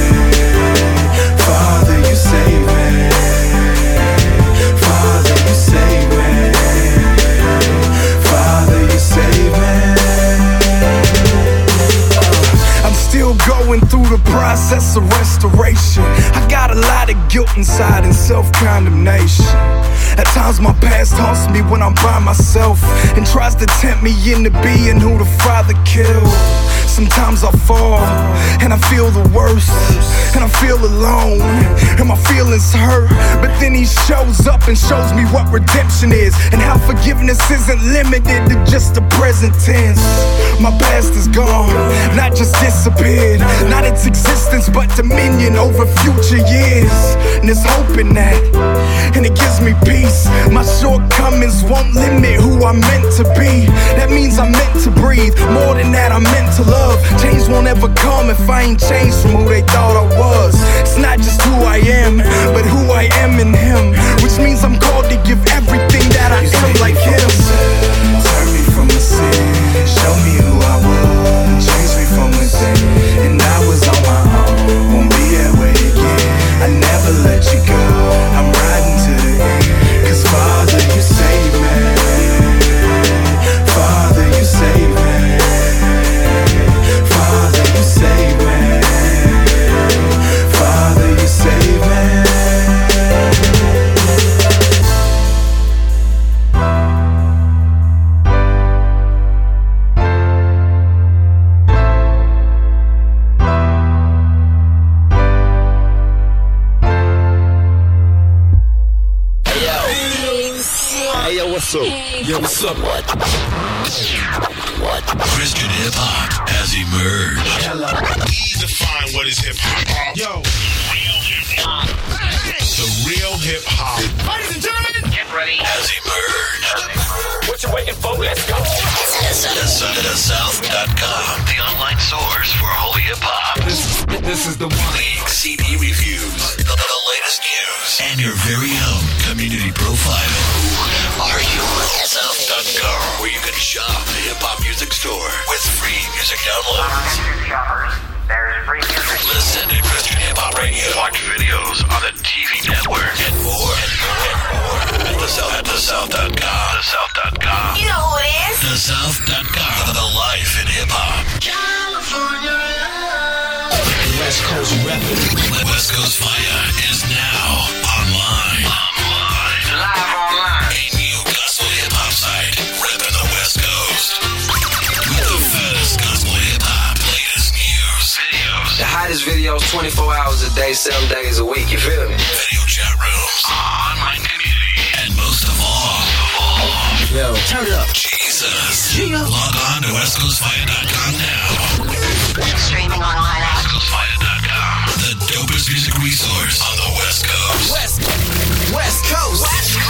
Father, you save me, Father, you save me, Father, you save me. I'm still going through the process of restoration. I got a lot of guilt inside and self-condemnation. At times my past haunts me when I'm by myself and tries to tempt me into being who the Father killed. Sometimes I fall and I feel the worst, and I feel alone and my feelings hurt. But then he shows up and shows me what redemption is, and how forgiveness isn't limited to just the present tense. My past is gone, not just disappeared, not its existence but dominion over future years. And there's hope in that, and it gives me peace. My shortcomings won't limit who I'm meant to be. That means I'm meant to breathe, more than that I'm meant to love. Change won't ever come if I ain't changed from who they thought I was. It's not just who I am, but who I am in him, which means I'm called to give everything that I am like him. Turn me from the sin, show me who I was, change me from within. And I was on my own, won't be that way again. I never let you go, I'm riding to the end. Cause Father, you save me, Father, you save me, Father, you save me, Father, you save me. Hey yo, what's up? Yo, what's up? What? Christian hip hop has emerged. Hello. We define what is hip hop. Yo. Real hip hop. The real hip hop. Ladies and gentlemen, get ready. Has emerged. What you waiting for? Let's go. TheSouth.com, the online source for holy hip hop. This is the week CD reviews, the latest news, and your very own community profile. Who are you? TheSouth.com, where you can shop the hip hop music store with free music downloads. There's free music. Listen to Christian Hip Hop Radio. Watch videos on the TV network and more. At TheSouth.com. TheSouth.com. You know who it is? TheSouth.com. The life in hip hop. California love. West Coast Record. West Coast Fire is now online. Live online. A new gospel hip hop site. Ripping the West Coast. With the fattest gospel hip hop. Latest news. Videos. The hottest videos 24 hours a day, 7 days a week. You feel me? Video chat rooms. Online community. And most of all. Yo, turn it up. Jesus. Log on to WestCoastFire.com now. Streaming online at WestCoastFire.com. The dopest music resource on the West Coast. West Coast.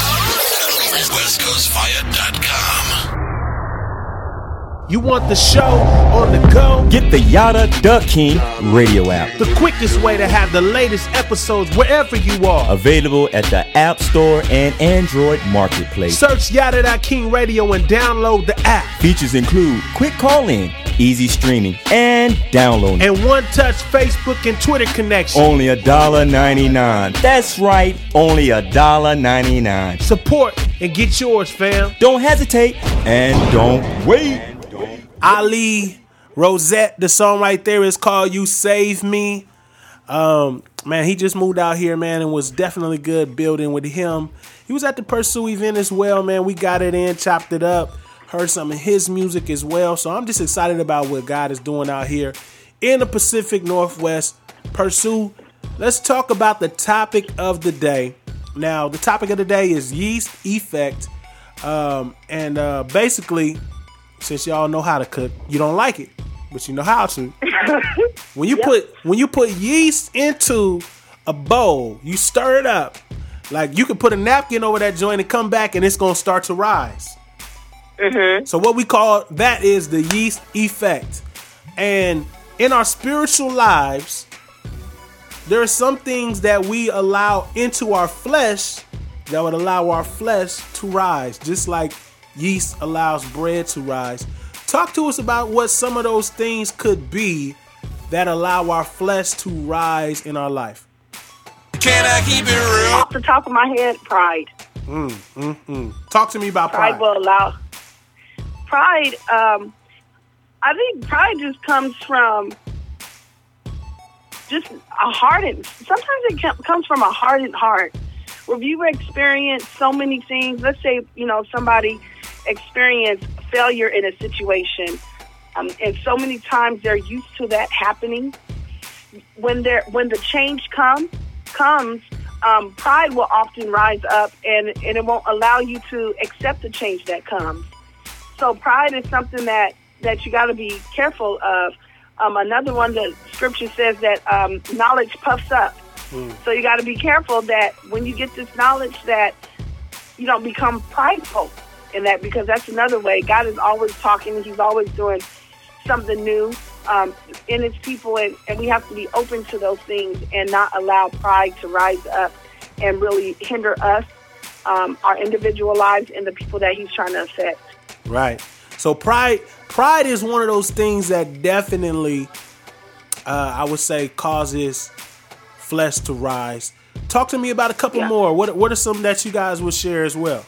WestCoastFire.com. You want the show on the go? Get the Yada Duck King radio app. The quickest way to have the latest episodes wherever you are. Available at the App Store and Android Marketplace. Search Yada King Radio and download the app. Features include quick call-in, easy streaming and downloading. And one-touch Facebook and Twitter connection. Only $1.99. That's right, only $1.99. Support and get yours, fam. Don't hesitate and don't wait. Ali Rosette, the song right there is called You Save Me. Man, he just moved out here, man, and was definitely good building with him. He was at the Pursue event as well, man. We got it in, chopped it up, heard some of his music as well. So I'm just excited about what God is doing out here in the Pacific Northwest. Pursue, let's talk about the topic of the day. Now, the topic of the day is yeast effect. Basically, since y'all know how to cook, you don't like it, but you know how to. When you put yeast into a bowl, you stir it up. Like you can put a napkin over that joint and come back and it's going to start to rise. Mm-hmm. So what we call that is the yeast effect. And in our spiritual lives, there are some things that we allow into our flesh that would allow our flesh to rise, just like yeast allows bread to rise. Talk to us about what some of those things could be that allow our flesh to rise in our life. Can I keep it real? Off the top of my head, pride. Talk to me about pride. Pride will allow. Pride, I think pride just comes from just a hardened. Sometimes it comes from a hardened heart. Where you've experienced so many things. Let's say, somebody experienced failure in a situation. And so many times they're used to that happening. When the change comes, pride will often rise up and it won't allow you to accept the change that comes. So pride is something that you got to be careful of. Another one, the scripture says that knowledge puffs up. So you got to be careful that when you get this knowledge that you don't become prideful in that, because that's another way. God is always talking. He's always doing something new in his people, and we have to be open to those things and not allow pride to rise up and really hinder us, our individual lives, and the people that he's trying to affect. Right. So pride is one of those things that definitely, I would say, causes flesh to rise. Talk to me about a couple more. What are some that you guys would share as well?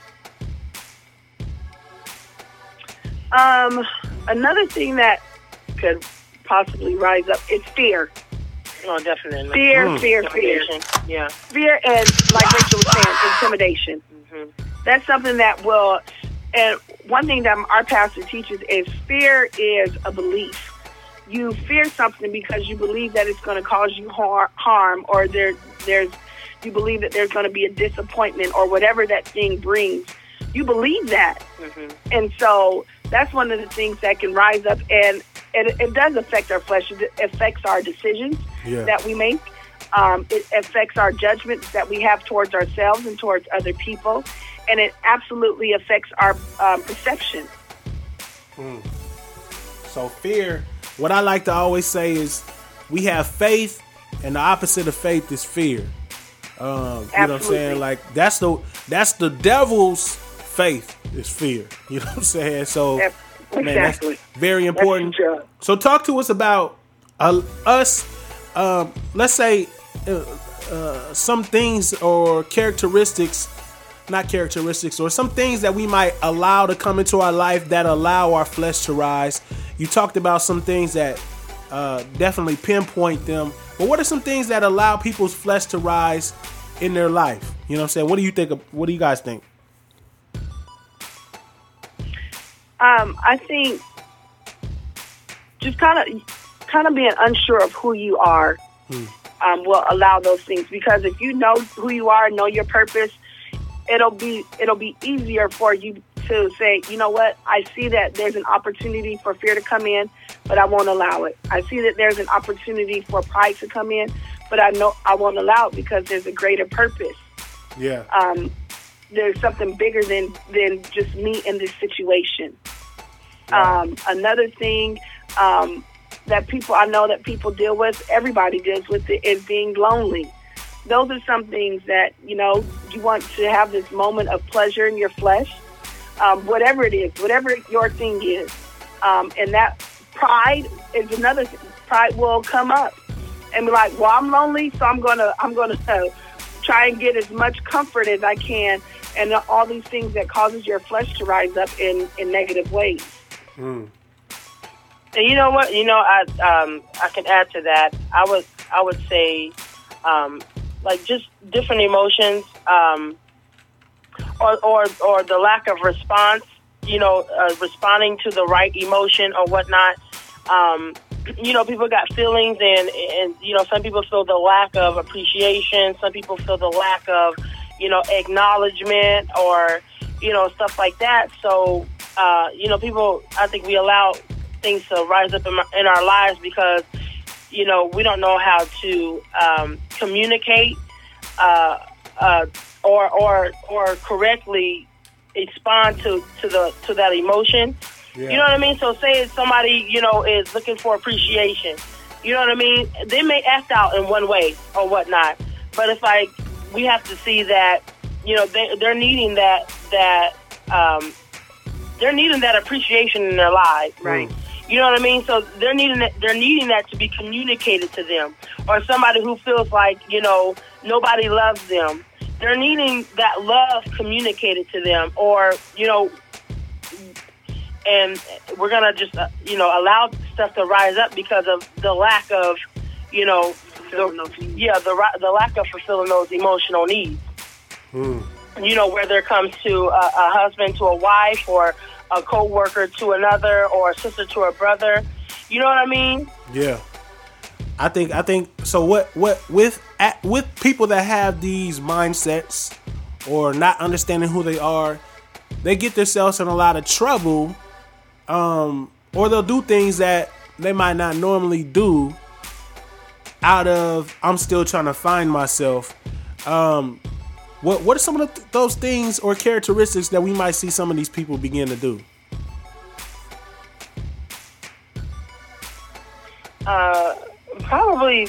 Another thing that could possibly rise up is fear. Oh, definitely. Fear. Yeah. Fear and, like Rachel was saying, intimidation. Mm-hmm. That's something that will, and one thing that our pastor teaches is fear is a belief. You fear something because you believe that it's going to cause you harm, or you believe that there's going to be a disappointment or whatever that thing brings. You believe that. Mm-hmm. And so that's one of the things that can rise up, and it does affect our flesh. It affects our decisions that we make. It affects our judgments that we have towards ourselves and towards other people. And it absolutely affects our perception. So fear, what I like to always say is we have faith, and the opposite of faith is fear. You know what I'm saying? Like that's the devil's faith is fear. You know what I'm saying? So man, that's very important. So talk to us about us. Let's say some things or characteristics. Not characteristics, or some things that we might allow to come into our life that allow our flesh to rise. You talked about some things that definitely pinpoint them. But what are some things that allow people's flesh to rise in their life? You know what I'm saying? What do you think? What do you guys think? I think just kind of being unsure of who you are will allow those things. Because if you know who you are, know your purpose, it'll be easier for you to say, you know what, I see that there's an opportunity for fear to come in, but I won't allow it. I see that there's an opportunity for pride to come in, but I know I won't allow it because there's a greater purpose. Yeah. There's something bigger than just me in this situation. Another thing that I know that people deal with, everybody deals with it, is being lonely. Those are some things that, you want to have this moment of pleasure in your flesh, whatever it is, whatever your thing is. And that pride is another thing. Pride will come up and be like, well, I'm lonely, so I'm gonna try and get as much comfort as I can, and all these things that causes your flesh to rise up in negative ways. And you know what? I can add to that. I would say, like just different emotions, or the lack of response. Responding to the right emotion or whatnot. People got feelings, and some people feel the lack of appreciation. Some people feel the lack of, acknowledgement or, stuff like that. So, people, I think we allow things to rise up in our lives because, we don't know how to communicate or correctly respond to that emotion. Yeah. You know what I mean? So say somebody, is looking for appreciation. You know what I mean? They may act out in one way or whatnot, but it's like we have to see that, they're needing that appreciation in their lives, right? You know what I mean? So they're needing that to be communicated to them, or somebody who feels like nobody loves them. They're needing that love communicated to them, or and we're gonna just allow stuff to rise up because of the lack of the lack of fulfilling those emotional needs. Whether it comes to a husband to a wife, or a co-worker to another, or a sister to a brother. You know what I mean? Yeah. I think so. What with people that have these mindsets or not understanding who they are, they get themselves in a lot of trouble, or they'll do things that they might not normally do out of I'm still trying to find myself. What are some of those things or characteristics that we might see some of these people begin to do? Probably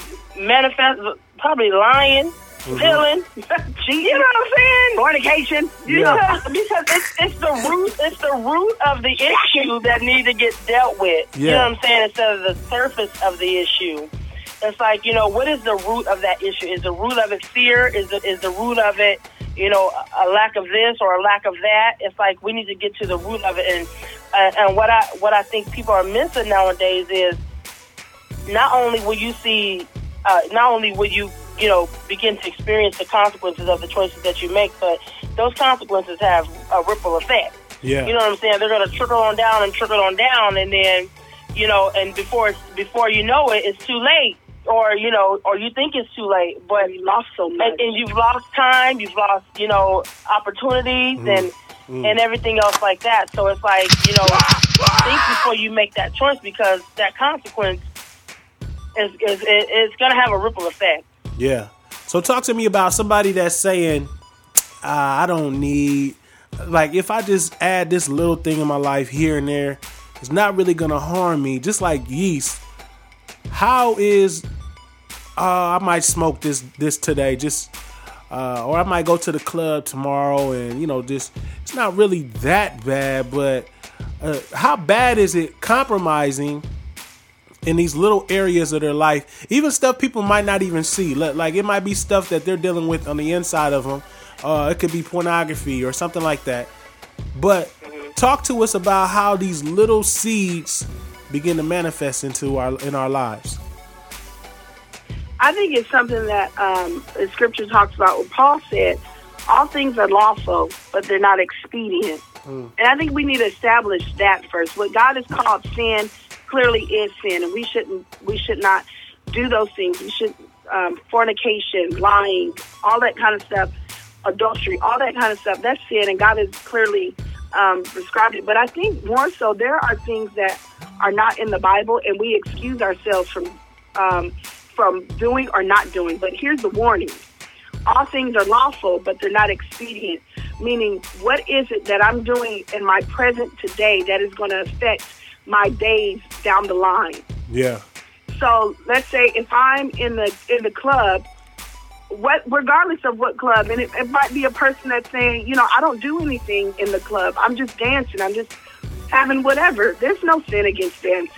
lying, stealing, cheating. You know what I'm saying? Fornication. Because it's the root of the issue that needs to get dealt with. Yeah. You know what I'm saying? Instead of the surface of the issue. It's like, what is the root of that issue? Is the root of it fear? Is the root of it, a lack of this or a lack of that? It's like we need to get to the root of it. And what I think people are missing nowadays is not only will you begin to experience the consequences of the choices that you make, but those consequences have a ripple effect. Yeah. You know what I'm saying? They're going to trickle on down, and then, and before you know it, it's too late. Or you think it's too late, but you lost so much, and you've lost time, you've lost, opportunities, and everything else like that. So it's like, think before you make that choice, because that consequence is going to have a ripple effect. Yeah. So talk to me about somebody that's saying, I don't need, like, if I just add this little thing in my life here and there, it's not really going to harm me, just like yeast. How is I might smoke this today, or I might go to the club tomorrow, and it's not really that bad. But how bad is it compromising in these little areas of their life? Even stuff people might not even see. Like it might be stuff that they're dealing with on the inside of them. It could be pornography or something like that. But talk to us about how these little seeds begin to manifest in our lives. I think it's something that the scripture talks about. What Paul said, all things are lawful, but they're not expedient. And I think we need to establish that first. What God has called sin clearly is sin, and we should not do those things. We should fornication, lying, all that kind of stuff, adultery, all that kind of stuff. That's sin, and God has clearly prescribed it. But I think more so there are things that are not in the Bible, and we excuse ourselves from doing or not doing. But here's the warning. All things are lawful, but they're not expedient. Meaning, what is it that I'm doing in my present today that is going to affect my days down the line? Yeah. So let's say if I'm in the club, regardless of what club, and it might be a person that's saying, I don't do anything in the club. I'm just dancing. I'm just having whatever. There's no sin against dancing.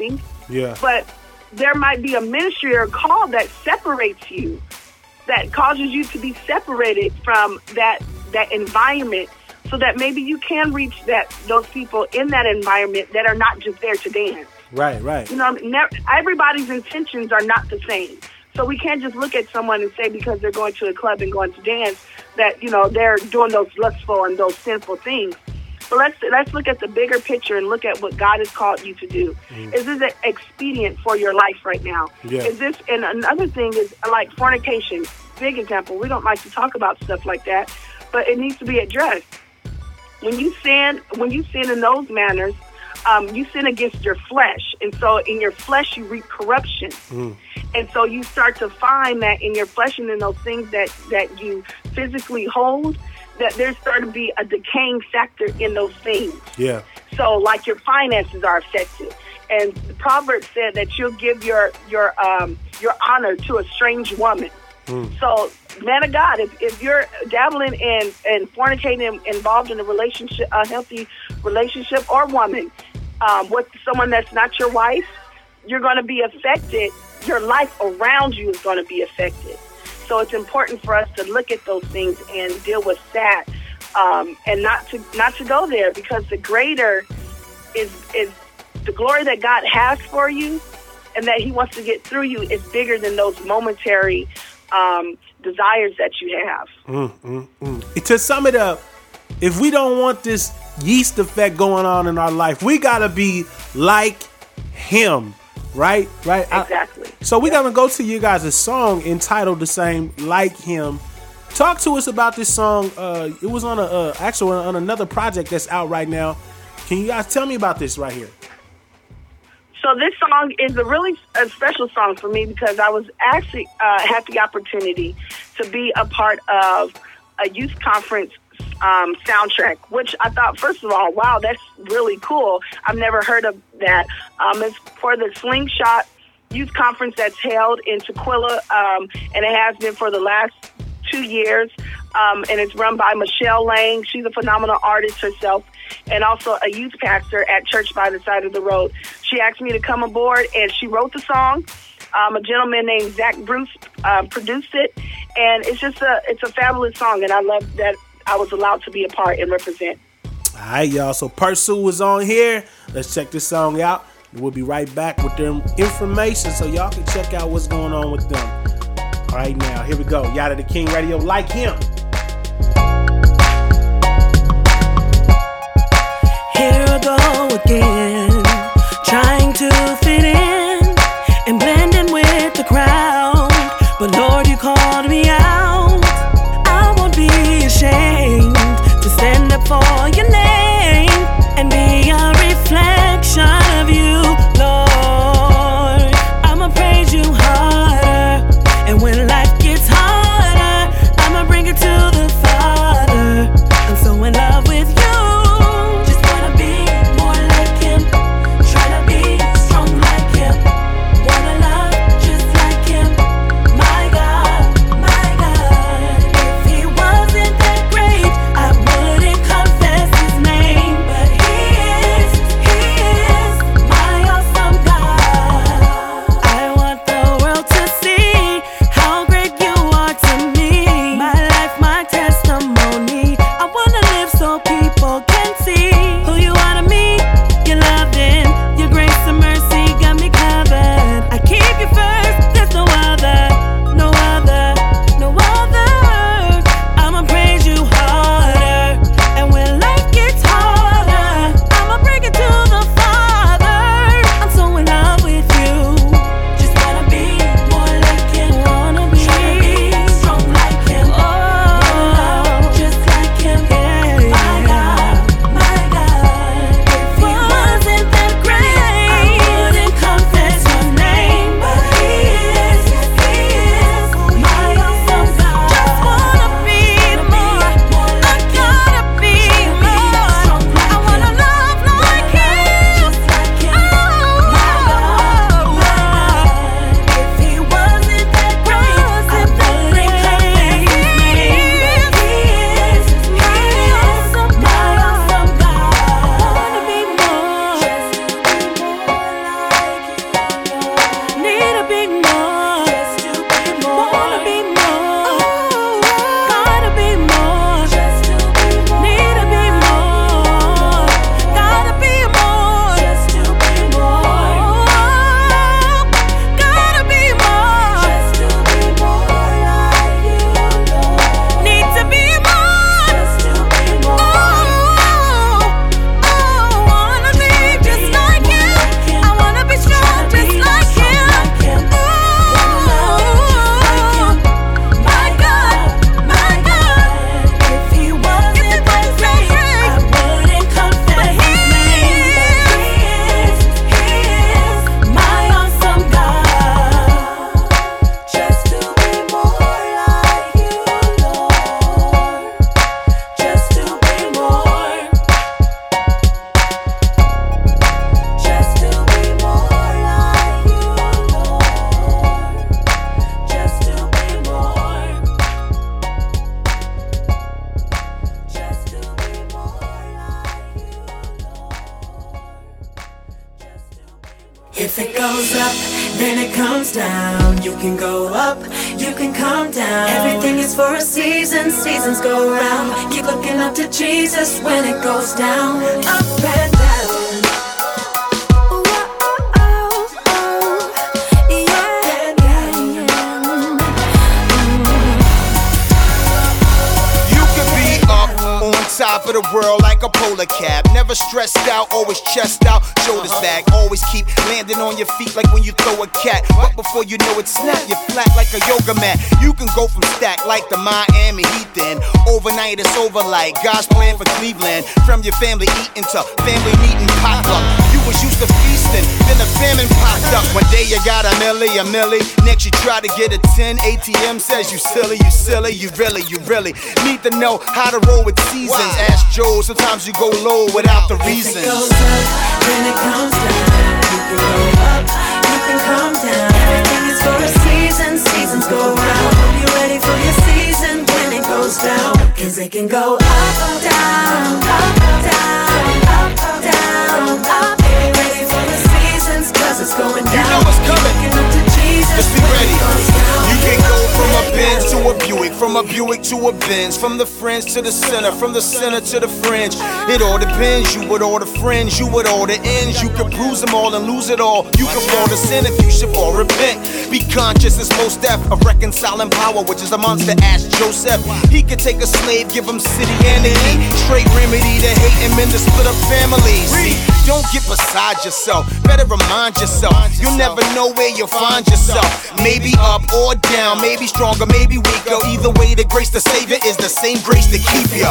Yeah. But there might be a ministry or a call that separates you, that causes you to be separated from that environment, so that maybe you can reach those people in that environment that are not just there to dance. Right, right. You know, everybody's intentions are not the same. So we can't just look at someone and say because they're going to a club and going to dance that, you know, they're doing those lustful and those sinful things. But let's look at the bigger picture and look at what God has called you to do. Is this an expedient for your life right now? Yeah. Is this, and another thing is like fornication, big example. We don't like to talk about stuff like that, but it needs to be addressed. When you sin in those manners, you sin against your flesh. And so in your flesh, you reap corruption. And so you start to find that in your flesh and in those things that you physically hold, that there's starting to be a decaying factor in those things. Yeah. So like your finances are affected. And the proverb said that you'll give your honor to a strange woman. So, man of God, if you're dabbling in fornicating, involved in a healthy relationship or woman with someone that's not your wife, you're going to be affected. Your life around you is going to be affected. So it's important for us to look at those things and deal with that, and not to go there, because the greater is the glory that God has for you, and that He wants to get through you is bigger than those momentary desires that you have. To sum it up, if we don't want this yeast effect going on in our life, we gotta be like Him, right? Exactly. So we're gonna go to you guys' song entitled the same, Like Him. Talk to us about this song. It was on on another project that's out right now. Can you guys tell me about this right here? So this song is a special song for me because I was actually had the opportunity to be a part of a youth conference soundtrack, which I thought, first of all, wow, that's really cool. I've never heard of that. It's for the Slingshot Youth Conference that's held in Tukwila, and it has been for the last 2 years, and it's run by Michelle Lang. She's a phenomenal artist herself, and also a youth pastor at Church by the Side of the Road. She asked me to come aboard, and she wrote the song. A gentleman named Zach Bruce produced it, and it's a fabulous song, and I love that I was allowed to be a part and represent. All right, y'all. So Persu was on here. Let's check this song out. We'll be right back with them information so y'all can check out what's going on with them. All right, now, here we go. Yada the King Radio, Like Him. Here I go again, trying to fit in and blend in with the crowd. But Lord, you called me out. I won't be ashamed to stand up for your name and be a reflection of you, Lord. I'ma praise you harder, and when life gets harder, I'ma bring it to If it goes up, then it comes down. You can go up, you can come down. Everything is for a season, seasons go round. Keep looking up to Jesus when it goes down. Up and down. Top of the world like a polar cap. Never stressed out, always chest out, shoulders back. Always keep landing on your feet like when you throw a cat. But before you know it, snap, you're flat like a yoga mat. You can go from stack like the Miami Heat then. Overnight it's over like God's plan for Cleveland. From your family eating to family meeting potluck. You was used to feasting, then the famine popped up. One day you got a milli. Next you try to get a 10. ATM says you silly. You really need to know how to roll with seasons. Ask Joe, sometimes you go low without the reasons. If it goes up, then it comes down. You can go up, you can come down. Everything is for a season, seasons go round. Hope you're ready for your season when it goes down. Cause it can go up, down, up, down, up, down, up. Be ready for the seasons cause it's going down. You know what's coming. Keep looking up to Jesus. Just be ready. You can go from a Benz to a Buick, from a Buick to a Benz, from the fringe to the center, from the center to the fringe. It all depends. You with all the friends, you with all the ends. You can bruise them all and lose it all. You can fall to sin if you should fall repent. Be conscious, it's most death of reconciling power, which is a monster. Ask Joseph. He could take a slave, give him city and the heat. Straight remedy to hate and men to split up families. See, don't get beside yourself. Better remind yourself. You'll never know where you'll find yourself. Maybe up or down, maybe stronger, maybe weaker. Either way, the grace to save you is the same grace to keep you. It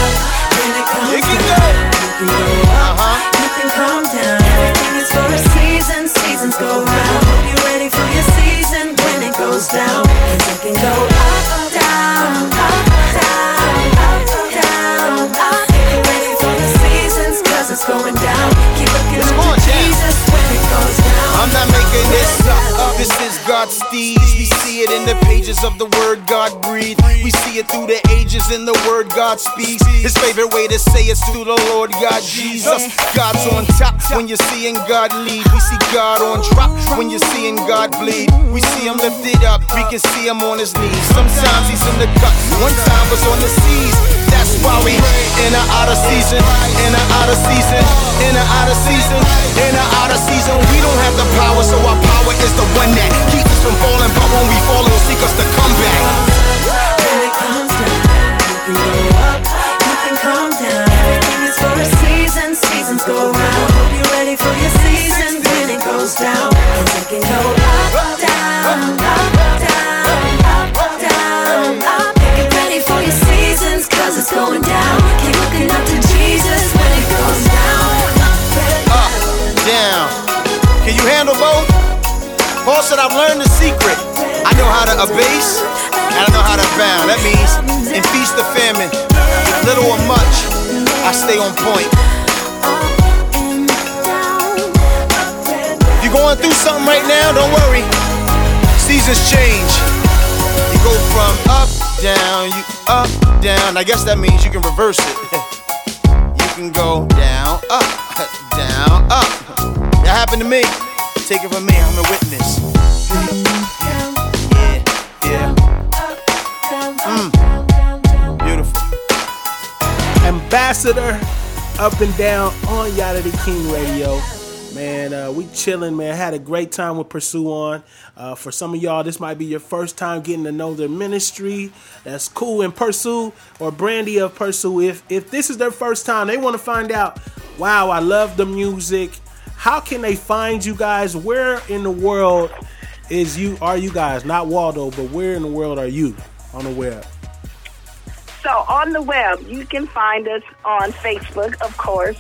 can go. You can go up, you can come down. Everything is for a season, seasons go round. Hope you're ready for your season when it goes down. Cause it can go up, down, up, down, up, down, up. Get ready for the seasons cause it's going down. Keep looking up to Jesus when it goes down. I'm not making this up. This is God's steeds. We see it in the pages of the word God breathed. We see it through the ages in the word God speaks. His favorite way to say it's through the Lord God Jesus. God's on top when you're seeing God lead. We see God on drop when you're seeing God bleed. We see him lifted up, we can see him on his knees. Sometimes he's in the cut, one time was on the seas. That's why we in and out of season, in and out of season, in and out of season, in and out of season. We don't have the power, so our power is the one that keeps us from falling. But when we fall, it'll seek us to come back. When it comes down, you can go up, you can come down. Everything is for a season, seasons go round. Hope you're ready for your season when it goes down. Cause it can go up, down, up, down, up, down, up. Get ready for your seasons cause it's going down. Keep looking up to Jesus when it goes down. Up, down. Can you handle both? Paul said, I've learned the secret. I know how to abase, and I know how to abound. That means in feast or famine, little or much, I stay on point. If you're going through something right now, don't worry. Seasons change. You go from up, down, you up, down. I guess that means you can reverse it. You can go down, up, down, up. That happened to me. Take it from me, I'm a witness. Yeah. Beautiful. Ambassador, up and down on Yada the King Radio. Man, we chilling, man. Had a great time with Pursue On. For some of y'all, this might be your first time getting to know their ministry. That's cool. And Pursue, or Brandy of Pursue, if this is their first time, they want to find out, wow, I love the music. How can they find you guys? Where in the world are you guys? Not Waldo, but where in the world are you on the web? So on the web, you can find us on Facebook, of course.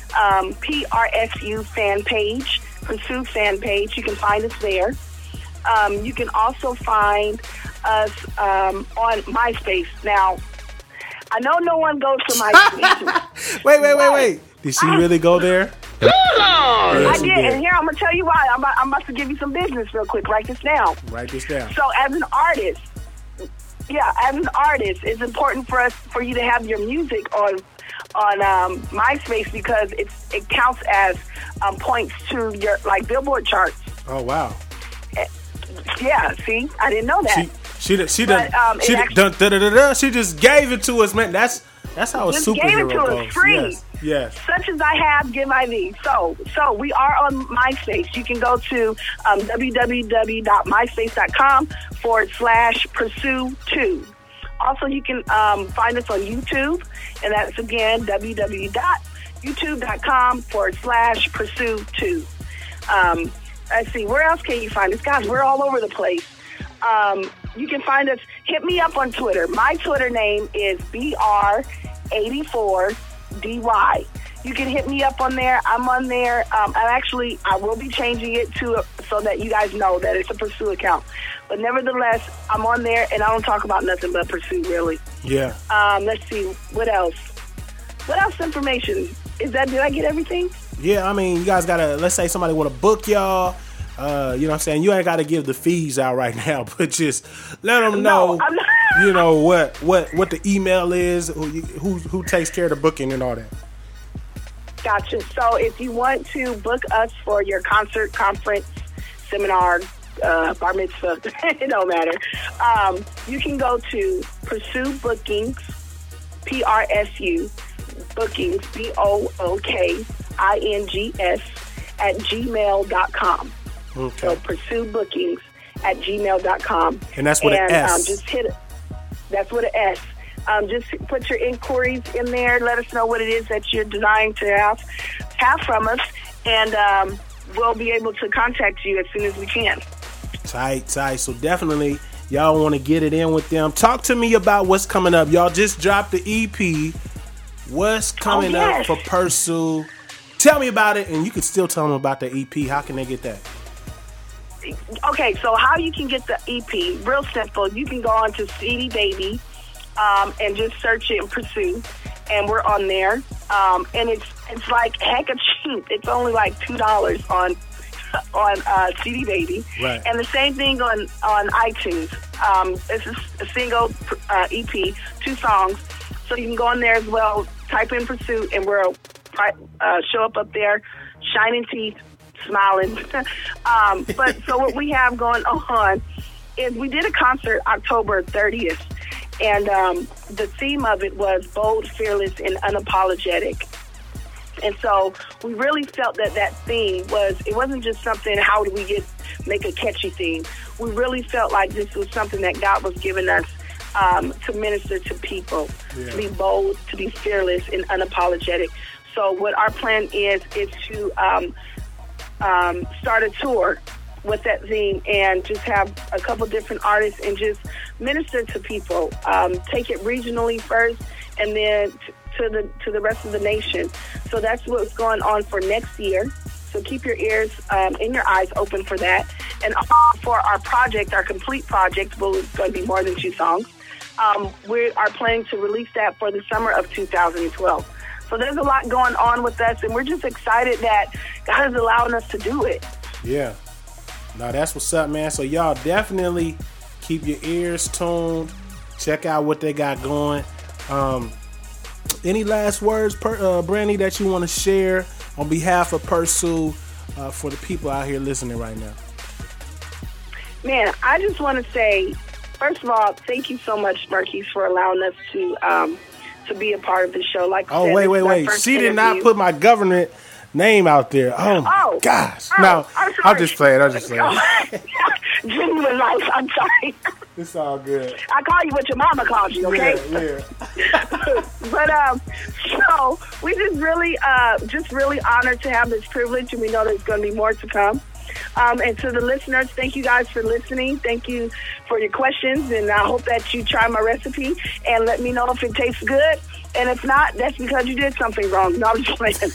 PRSU fan page, Pursue fan page. You can find us there. You can also find us on MySpace. Now, I know no one goes to MySpace. Wait. Did she really go there? I did, and here I'm gonna tell you why. I'm about to give you some business real quick. Write this down. So, as an artist, it's important for you to have your music on MySpace because it counts as points to your like Billboard charts. Oh wow! Yeah, see, I didn't know that. She just gave it to us, man. That's how a just superhero gave it to goes. us free. Yes. Such as I have, give I thee. So we are on MySpace. You can go to www.myspace.com/pursue2. Also, you can find us on YouTube, and that's again www.youtube.com/pursue2. Let's see, where else can you find us? Guys, we're all over the place. You can find us, hit me up on Twitter. My Twitter name is BR84DY. You can hit me up on there. I'm on there. I will be changing it so that you guys know that it's a Pursue account. But nevertheless, I'm on there, and I don't talk about nothing but Pursue, really. Yeah. Let's see, what else? What else information? Did I get everything? Yeah, I mean, you guys gotta, let's say somebody want to book y'all. You know what I'm saying? You ain't got to give the fees out right now, but just let them know, you know, what the email is, who takes care of the booking and all that. Gotcha. So if you want to book us for your concert, conference, seminar, bar mitzvah, it don't matter. You can go to Pursue Bookings, PRSU, Bookings, BOOKINGS @gmail.com. Okay. So Pursue Bookings @gmail.com. And that's with an S. Just hit it. That's with an S. Just put your inquiries in there. Let us know what it is that you're desiring to have from us, and we'll be able to contact you as soon as we can. Tight. So definitely, y'all want to get it in with them. Talk to me about what's coming up. Y'all just dropped the EP. What's coming up for Pursue? Tell me about it, and you can still tell them about the EP. How can they get that? Okay, so how you can get the EP, real simple. You can go on to CD Baby and just search it and Pursue, and we're on there. And it's like heck of cheap. It's only like $2 on CD Baby. Right. And the same thing on iTunes. It's a single EP, 2 songs. So you can go on there as well, type in Pursue, and we'll show up there, shining teeth, smiling. But so what we have going on is we did a concert October 30th, and the theme of it was bold, fearless, and unapologetic. And so we really felt that theme it wasn't just something, how do we make a catchy theme? We really felt like this was something that God was giving us to minister to people, to be bold, to be fearless, and unapologetic. So what our plan is to start a tour with that theme and just have a couple different artists and just minister to people. Take it regionally first, and then to the rest of the nation. So that's what's going on for next year. So keep your ears and your eyes open for that. And for our project, our complete project, it's going to be more than 2 songs. We are planning to release that for the summer of 2012. So there's a lot going on with us, and we're just excited that God is allowing us to do it. Yeah. No, that's what's up, man. So y'all definitely keep your ears tuned. Check out what they got going. Any last words, Brandy, that you want to share on behalf of Pursue for the people out here listening right now? Man, I just want to say, first of all, thank you so much, Marquise, for allowing us to be a part of the show. Like, wait. She did not put my government name out there. Oh gosh. No, I'm just playing. Genuine life. I'm sorry. It's all good. I call you what your mama calls you, okay? Yeah. But so we just really honored to have this privilege, and we know there's going to be more to come. And to the listeners, thank you guys for listening. Thank you for your questions, and I hope that you try my recipe and let me know if it tastes good. And if not, that's because you did something wrong. No, I'm just playing. Can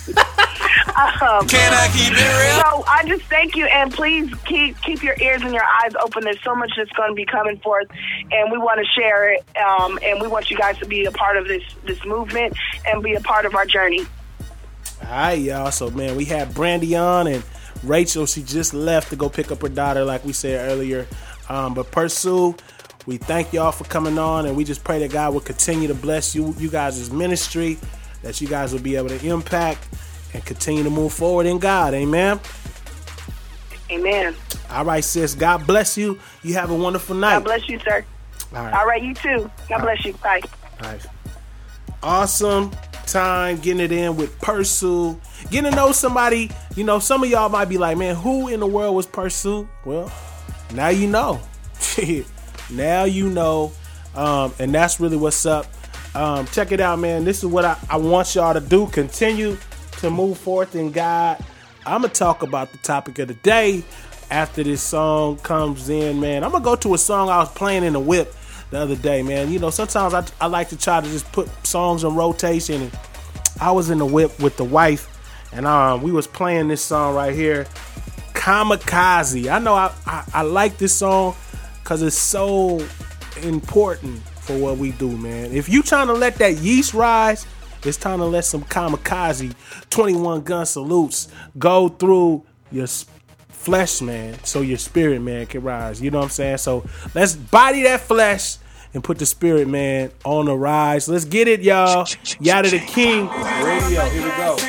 I keep it real? So I just thank you, and please keep your ears and your eyes open. There's so much that's going to be coming forth, and we want to share it, and we want you guys to be a part of this movement and be a part of our journey. All right, y'all. So, man, we had Brandy on, and Rachel, she just left to go pick up her daughter, like we said earlier. But Pursue, we thank y'all for coming on, and we just pray that God will continue to bless you guys' ministry. that you guys will be able to impact and continue to move forward in God. Amen. Amen. All right, sis. God bless you. You have a wonderful night. God bless you, sir. All right, you too. God bless you. Bye. All right. Awesome time getting it in with Pursue. Getting to know somebody. You know, some of y'all might be like, man, who in the world was Pursue? Well, now you know. Now you know. And that's really what's up. Check it out, man. This is what I want y'all to do. Continue to move forth in God. I'm going to talk about the topic of the day after this song comes in, man. I'm going to go to a song I was playing in the whip the other day, man. You know, sometimes I like to try to just put songs on rotation. And I was in the whip with the wife, and we was playing this song right here, Kamikaze. I know I like this song because it's so important for what we do, man. If you trying to let that yeast rise, it's time to let some Kamikaze 21 gun salutes go through your flesh, man, so your spirit, man, can rise. You know what I'm saying? So let's body that flesh and put the spirit, man, on the rise. Let's get it, y'all. Yada the King Radio. Here we go.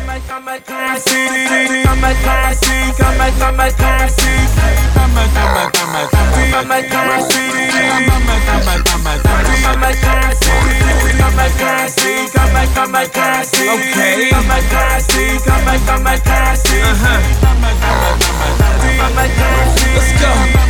Let's go.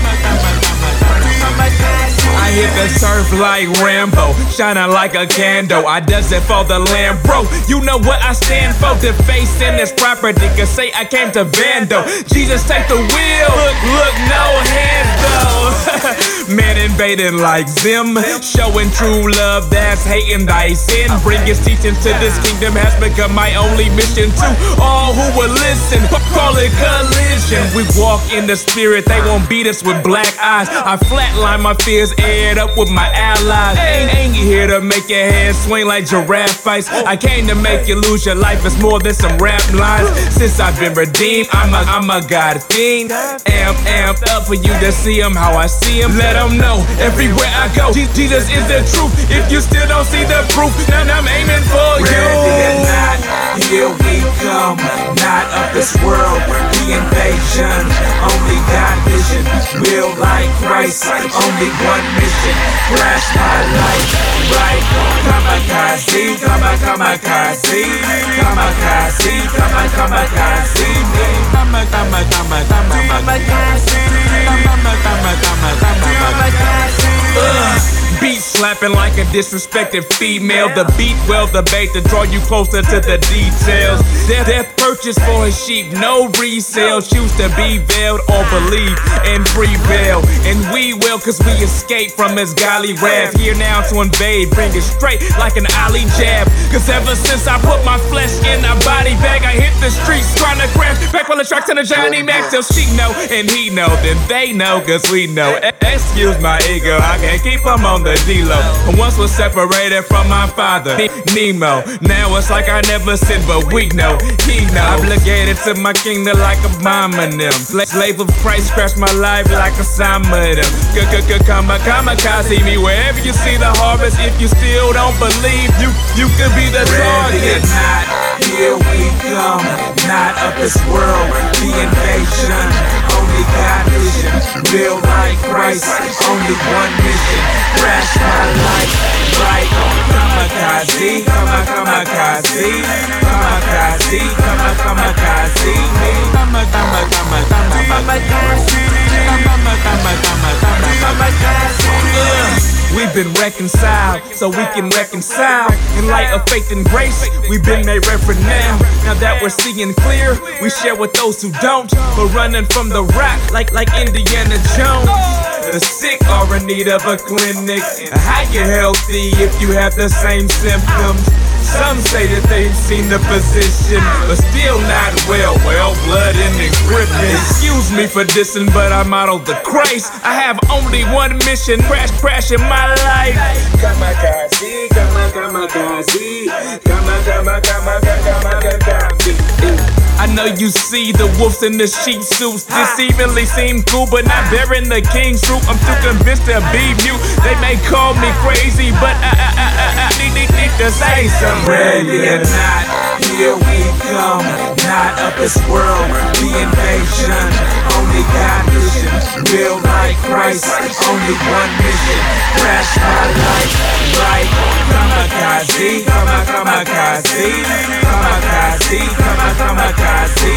I hit the surf like Rambo, shining like a candle. I does it for the land, bro. You know what I stand for. The face in this property can say I came to Vando. Jesus, take the wheel. Look, no hands though. Man invading like Zim, showing true love that's hating thy sin. Bring his teachings to this kingdom has become my only mission. To all who will listen, call it collision. We walk in the spirit, they won't beat us with black eyes. I flatline my fears, aired up with my allies. Ain't here to make your head swing like giraffe fights. I came to make you lose your life. It's more than some rap lines. Since I've been redeemed, I'm a God fiend. Amped up for you to see him how I see him. Let him know everywhere I go, Jesus is the truth. If you still don't see the proof, then I'm aiming for you. Ready or not, here we come. Not of this world, the invasion. Only God vision, real like Christ. Only one mission, crash my life, right? Kamikaze, kamikaze, kamikaze, kamikaze, beat slapping like a disrespected female. The beat well, the bait to draw you closer to the details. Death purchase for his sheep, no resale. Choose to be veiled or believe and prevail. And we will, cause we escape from his godly wrath. Here now to invade, bring it straight like an alley jab. Cause ever since I put my flesh in a body bag, I hit the streets trying to crash back on the tracks in the Johnny Mac. Till she know and he know, then they know, cause we know. Excuse my ego, I can't keep them on the D-Lo. Once was separated from my father, Nemo. Now it's like I never sinned, but we know, he know. Obligated to my kingdom like a bomb in them. Slave of Christ, crash my life like a sign of them. Kamikaze me wherever you see the harvest. If you still don't believe, you could be the target. Not here we come, not of this world. The invasion, only God vision. Real like Christ, only one mission. Crash my life, right? Kamikaze, kamikaze, kamikaze, kamikaze, we've been reconciled, so we can reconcile. In light of faith and grace, we've been made reverend now. Now that we're seeing clear, we share with those who don't. But running from the rock like Indiana Jones. The sick are in need of a clinic. How you healthy if you have the same symptoms? Some say that they've seen the physician, but still not well. Well, blood in the equipment. Excuse me for dissing, but I modeled the Christ. I have only one mission, crash in my life. Kamikaze, kamikaze, kamikaze. I know you see the wolves in the sheep suits. Deceivingly seem cool, but not bearing the king's truth. I'm too convinced to be mute. They may call me crazy, but I need to say something. Ready or not, here we come. Not of this world, the invasion. Only God mission, real like Christ. Only one mission, crash my life. Right, kamikaze, kamikaze, kamikaze, kamikaze,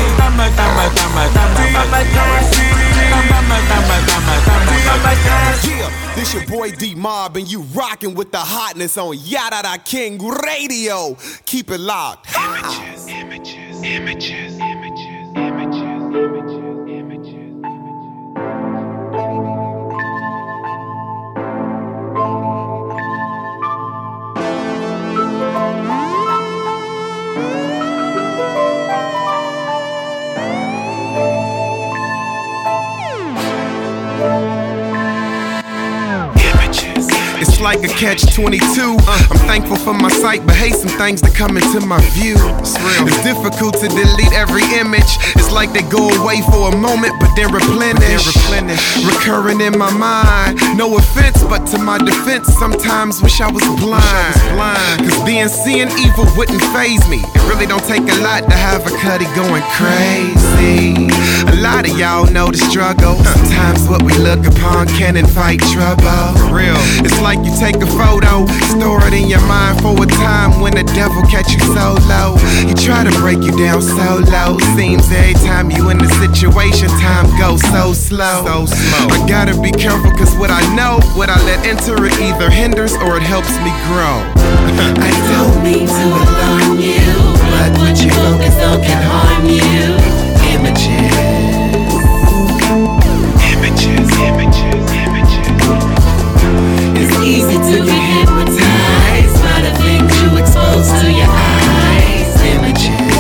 Yeah, this your boy D-Mob and you rockin' with the hotness on Yada Da King Radio. Keep it locked. Images, images, images, images, images, images, images. It's like a catch-22. I'm thankful for my sight, but hate some things that come into my view. It's difficult to delete every image. It's like they go away for a moment, but then replenish. Recurring in my mind. No offense, but to my defense, sometimes wish I was blind. Cause being seeing evil wouldn't faze me. It really don't take a lot to have a cutty going crazy. A lot of y'all know the struggle. Sometimes what we look upon can invite trouble. Real. It's like you take a photo, store it in your mind for a time when the devil catch you so low. He try to break you down so low. Seems every time you in the situation, time goes so slow. I gotta be careful cause what I know, what I let enter it either hinders or it helps me grow. I don't mean to alarm you, but what you focus on can harm you. Images, images, images, images. It's easy to get hypnotized by the things you expose to your eyes. Images,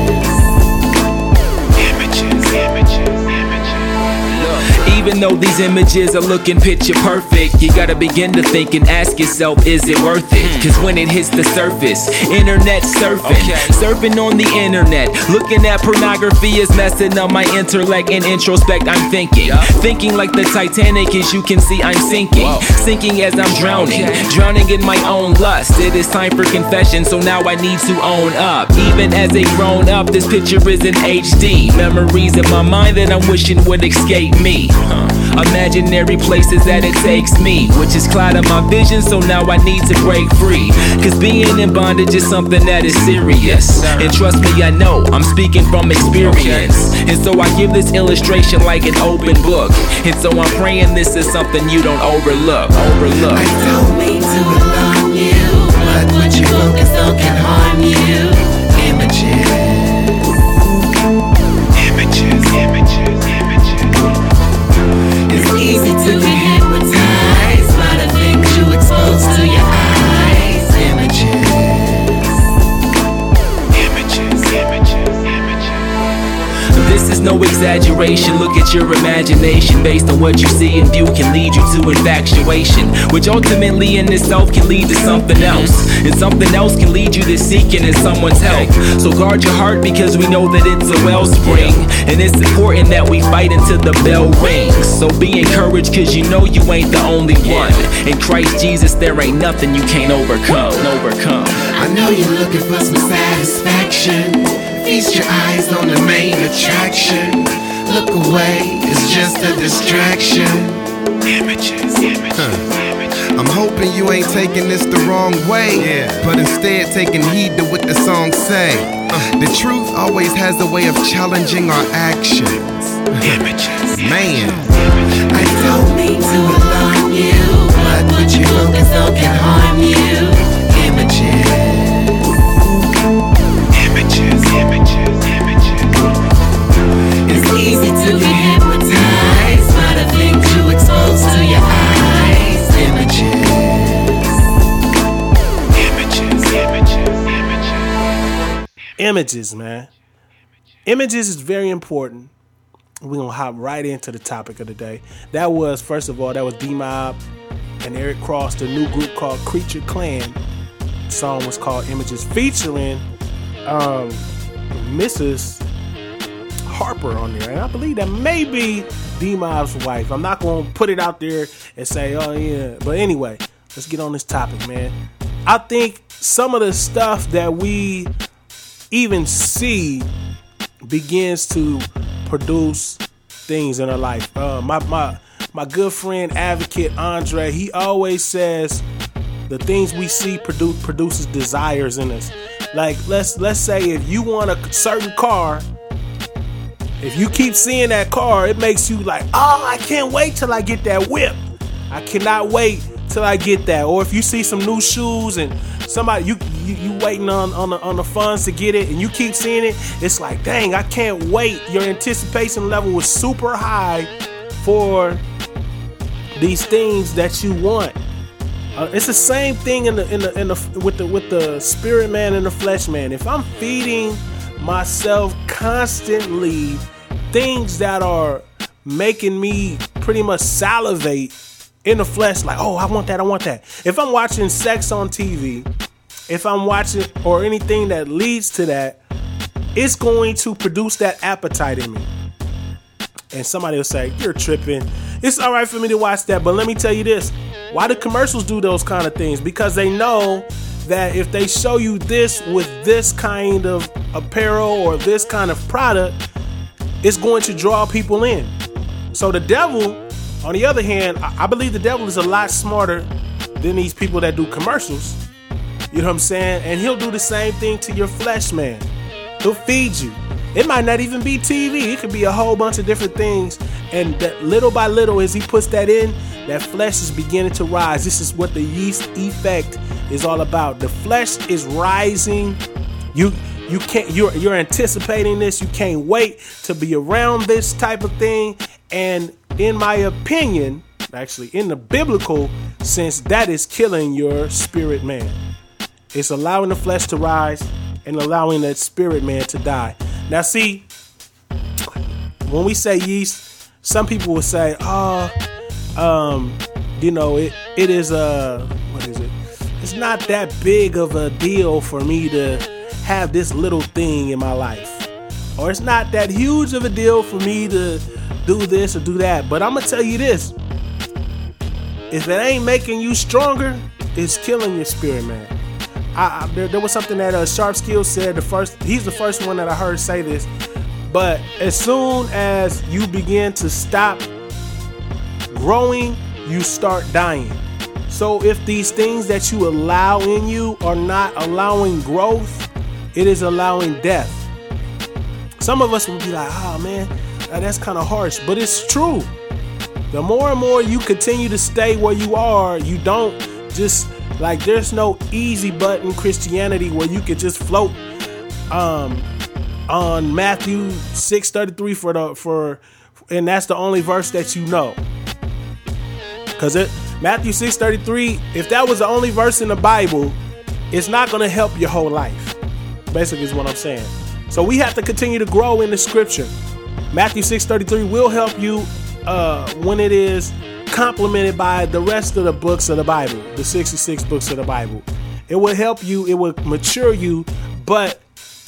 images, images, images. Even though these images are looking picture perfect, you gotta begin to think and ask yourself, is it worth it? Cause when it hits the surface, internet surfing, surfing on the internet, looking at pornography is messing up my intellect and introspect. I'm thinking like the Titanic, as you can see I'm sinking as I'm drowning in my own lust. It is time for confession, so now I need to own up. Even as a grown up, this picture is in HD. Memories in my mind that I'm wishing would escape me. Imaginary places that it takes me, which is clouding my vision, so now I need to break free. Cause being in bondage is something that is serious. And trust me, I know, I'm speaking from experience. And so I give this illustration like an open book. And so I'm praying this is something you don't overlook. I don't mean to alarm you, but what you focus on can harm you. Images, images, images, images. It's easy to get hypnotized by the things you expose to your eyes. Images, images, images, images. This is no exaggeration, look at your imagination. Based on what you see and view can lead you to infatuation, which ultimately in itself can lead to something else. And something else can lead you to seeking in someone's help. So guard your heart because we know that it's a wellspring. And it's important that we fight until the bell rings. So be encouraged cause you know you ain't the only one. In Christ Jesus there ain't nothing you can't overcome. I know you're looking for some satisfaction. Feast your eyes on the main attraction. Look away, it's just a distraction. Images, images. I'm hoping you ain't taking this the wrong way, but instead taking heed to what the song say. The truth always has a way of challenging our actions. Images, man. I don't mean to alarm you, but what you focus on can harm you. Images, images, images, images. It's easy to get hypnotized by the things you expose to your eyes. Images, images, images, images. Images, man. Images is very important. We're going to hop right into the topic of the day. That was, first of all, that was D-Mob and Eric Cross, the new group called Creature Clan. The song was called Images, featuring Mrs. Harper on there, and I believe that may be D-Mob's wife. I'm not going to put it out there and say, oh yeah, but anyway, let's get on this topic, man. I think some of the stuff that we even see begins to produce things in our life. My good friend advocate Andre, he always says the things we see produces desires in us. Like let's say if you want a certain car, if you keep seeing that car, it makes you like, oh, I can't wait till I get that whip. I cannot wait till I get that. Or if you see some new shoes and somebody you waiting on the funds to get it, and you keep seeing it, it's like, dang, I can't wait. Your anticipation level is super high for these things that you want. It's the same thing with the spirit man and the flesh man. If I'm feeding myself constantly things that are making me pretty much salivate in the flesh, like, oh, I want that. If I'm watching sex on TV, if I'm watching or anything that leads to that, it's going to produce that appetite in me. And somebody will say, you're tripping. It's all right for me to watch that, but let me tell you this. Why do commercials do those kind of things? Because they know that if they show you this with this kind of apparel or this kind of product, it's going to draw people in. So the devil, on the other hand, I believe the devil is a lot smarter than these people that do commercials. You know what I'm saying? And he'll do the same thing to your flesh, man. He'll feed you. It might not even be TV. It could be a whole bunch of different things. And that little by little, as he puts that in, that flesh is beginning to rise. This is what the yeast effect is all about. The flesh is rising. You're anticipating this. You can't wait to be around this type of thing. And in my opinion, actually in the biblical sense, that is killing your spirit man. It's allowing the flesh to rise and allowing that spirit man to die. Now see, when we say yeast, some people will say, it is what is it? It's not that big of a deal for me to have this little thing in my life. Or it's not that huge of a deal for me to do this or do that. But I'm going to tell you this. If it ain't making you stronger, it's killing your spirit, man. There was something that Sharp Skills said. He's the first one that I heard say this. But as soon as you begin to stop growing, you start dying. So if these things that you allow in you are not allowing growth, it is allowing death. Some of us will be like, oh man, that's kind of harsh, but it's true. The more and more you continue to stay where you are, you don't just like, there's no easy button Christianity where you could just float on Matthew 6:33 and that's the only verse that you know. Because Matthew 6:33, if that was the only verse in the Bible, it's not going to help your whole life. Basically is what I'm saying. So we have to continue to grow in the scripture. Matthew 6:33 will help you when it is complemented by the rest of the books of the Bible, the 66 books of the Bible. It will help you, it will mature you, but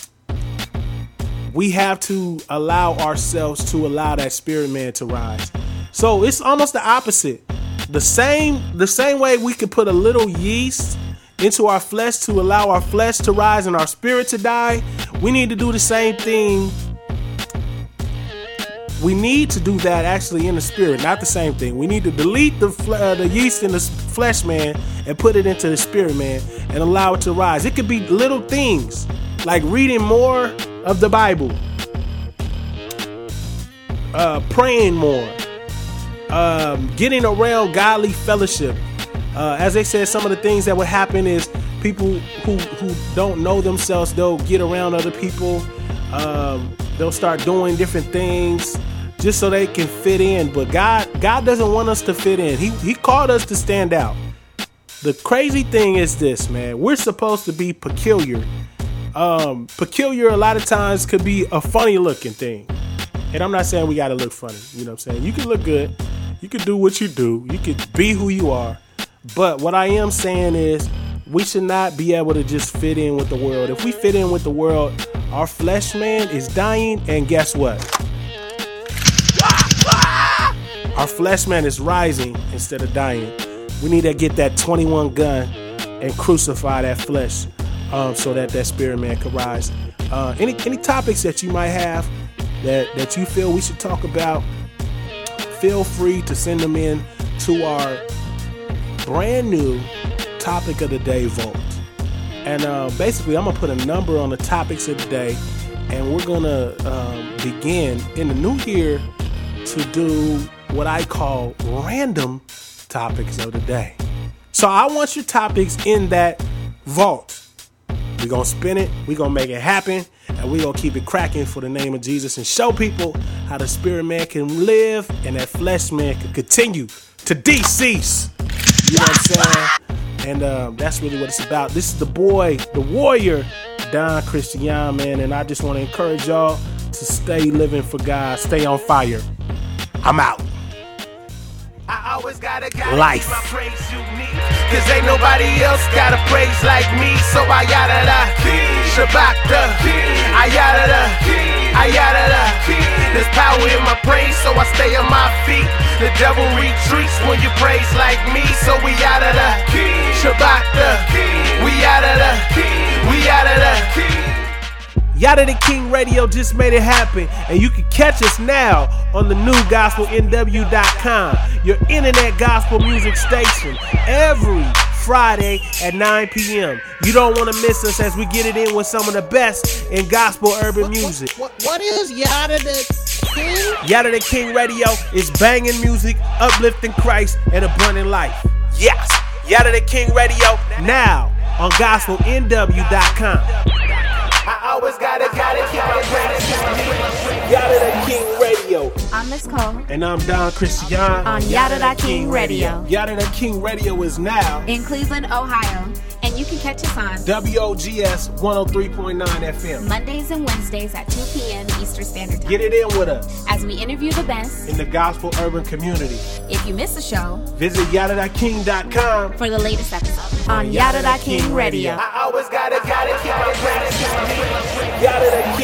we have to allow ourselves to allow that spirit man to rise. So it's almost the opposite. The same way we could put a little yeast into our flesh to allow our flesh to rise and our spirit to die, we need to do the same thing. We need to do that actually in the spirit, not the same thing. We need to delete the yeast in the flesh man and put it into the spirit man and allow it to rise. It could be little things like reading more of the Bible, praying more, getting around godly fellowship. As they said, some of the things that would happen is people who don't know themselves, they'll get around other people. They'll start doing different things just so they can fit in. But God doesn't want us to fit in. He called us to stand out. The crazy thing is this, man. We're supposed to be peculiar. Peculiar a lot of times could be a funny looking thing. And I'm not saying we got to look funny. You know what I'm saying? You can look good. You can do what you do. You can be who you are. But what I am saying is we should not be able to just fit in with the world. If we fit in with the world, Our flesh man is dying, and guess what? Our flesh man is rising instead of dying. We need to get that 21 gun and crucify that flesh so that spirit man can rise. Any topics that you might have that you feel we should talk about, feel free to send them in to our brand new topic of the day vote. And basically, I'm going to put a number on the topics of the day, and we're going to begin in the new year to do what I call random topics of the day. So I want your topics in that vault. We're going to spin it, we're going to make it happen, and we're going to keep it cracking for the name of Jesus and show people how the spirit man can live and that flesh man can continue to decease. You know what I'm saying? And that's really what it's about. This is the boy, the warrior, Don Christian, man, and I just want to encourage y'all to stay living for God, stay on fire. I'm out. I always gotta life. Keep my praise unique, cause ain't nobody else got a praise like me. So I yada da, Shabbat da, I yada da, I yada da. There's power in my praise, so I stay on my feet. The devil retreats when you praise like me. So we yada da, Shabbat da, we yada da, we yada da. Yada the King Radio just made it happen, and you can catch us now on the new GospelNW.com, your internet gospel music station, every Friday at 9 p.m. You don't want to miss us as we get it in with some of the best in gospel urban music. What is Yada the King? Yada the King Radio is banging music, uplifting Christ, and abundant life. Yes, Yada the King Radio now on GospelNW.com. I always gotta keep my praise unique. Yada the King Radio. I'm Miss Cole. And I'm Don Christian. On Yada the King Radio. Yada the King Radio is now in Cleveland, Ohio. And you can catch us on WOGS 103.9 FM. Mondays and Wednesdays at 2 p.m. Eastern Standard Time. Get it in with us as we interview the best in the gospel urban community. If you miss the show, visit YadaTheKing.com for the latest episode on Yada the King Radio. I always gotta keep my praise unique. Yada the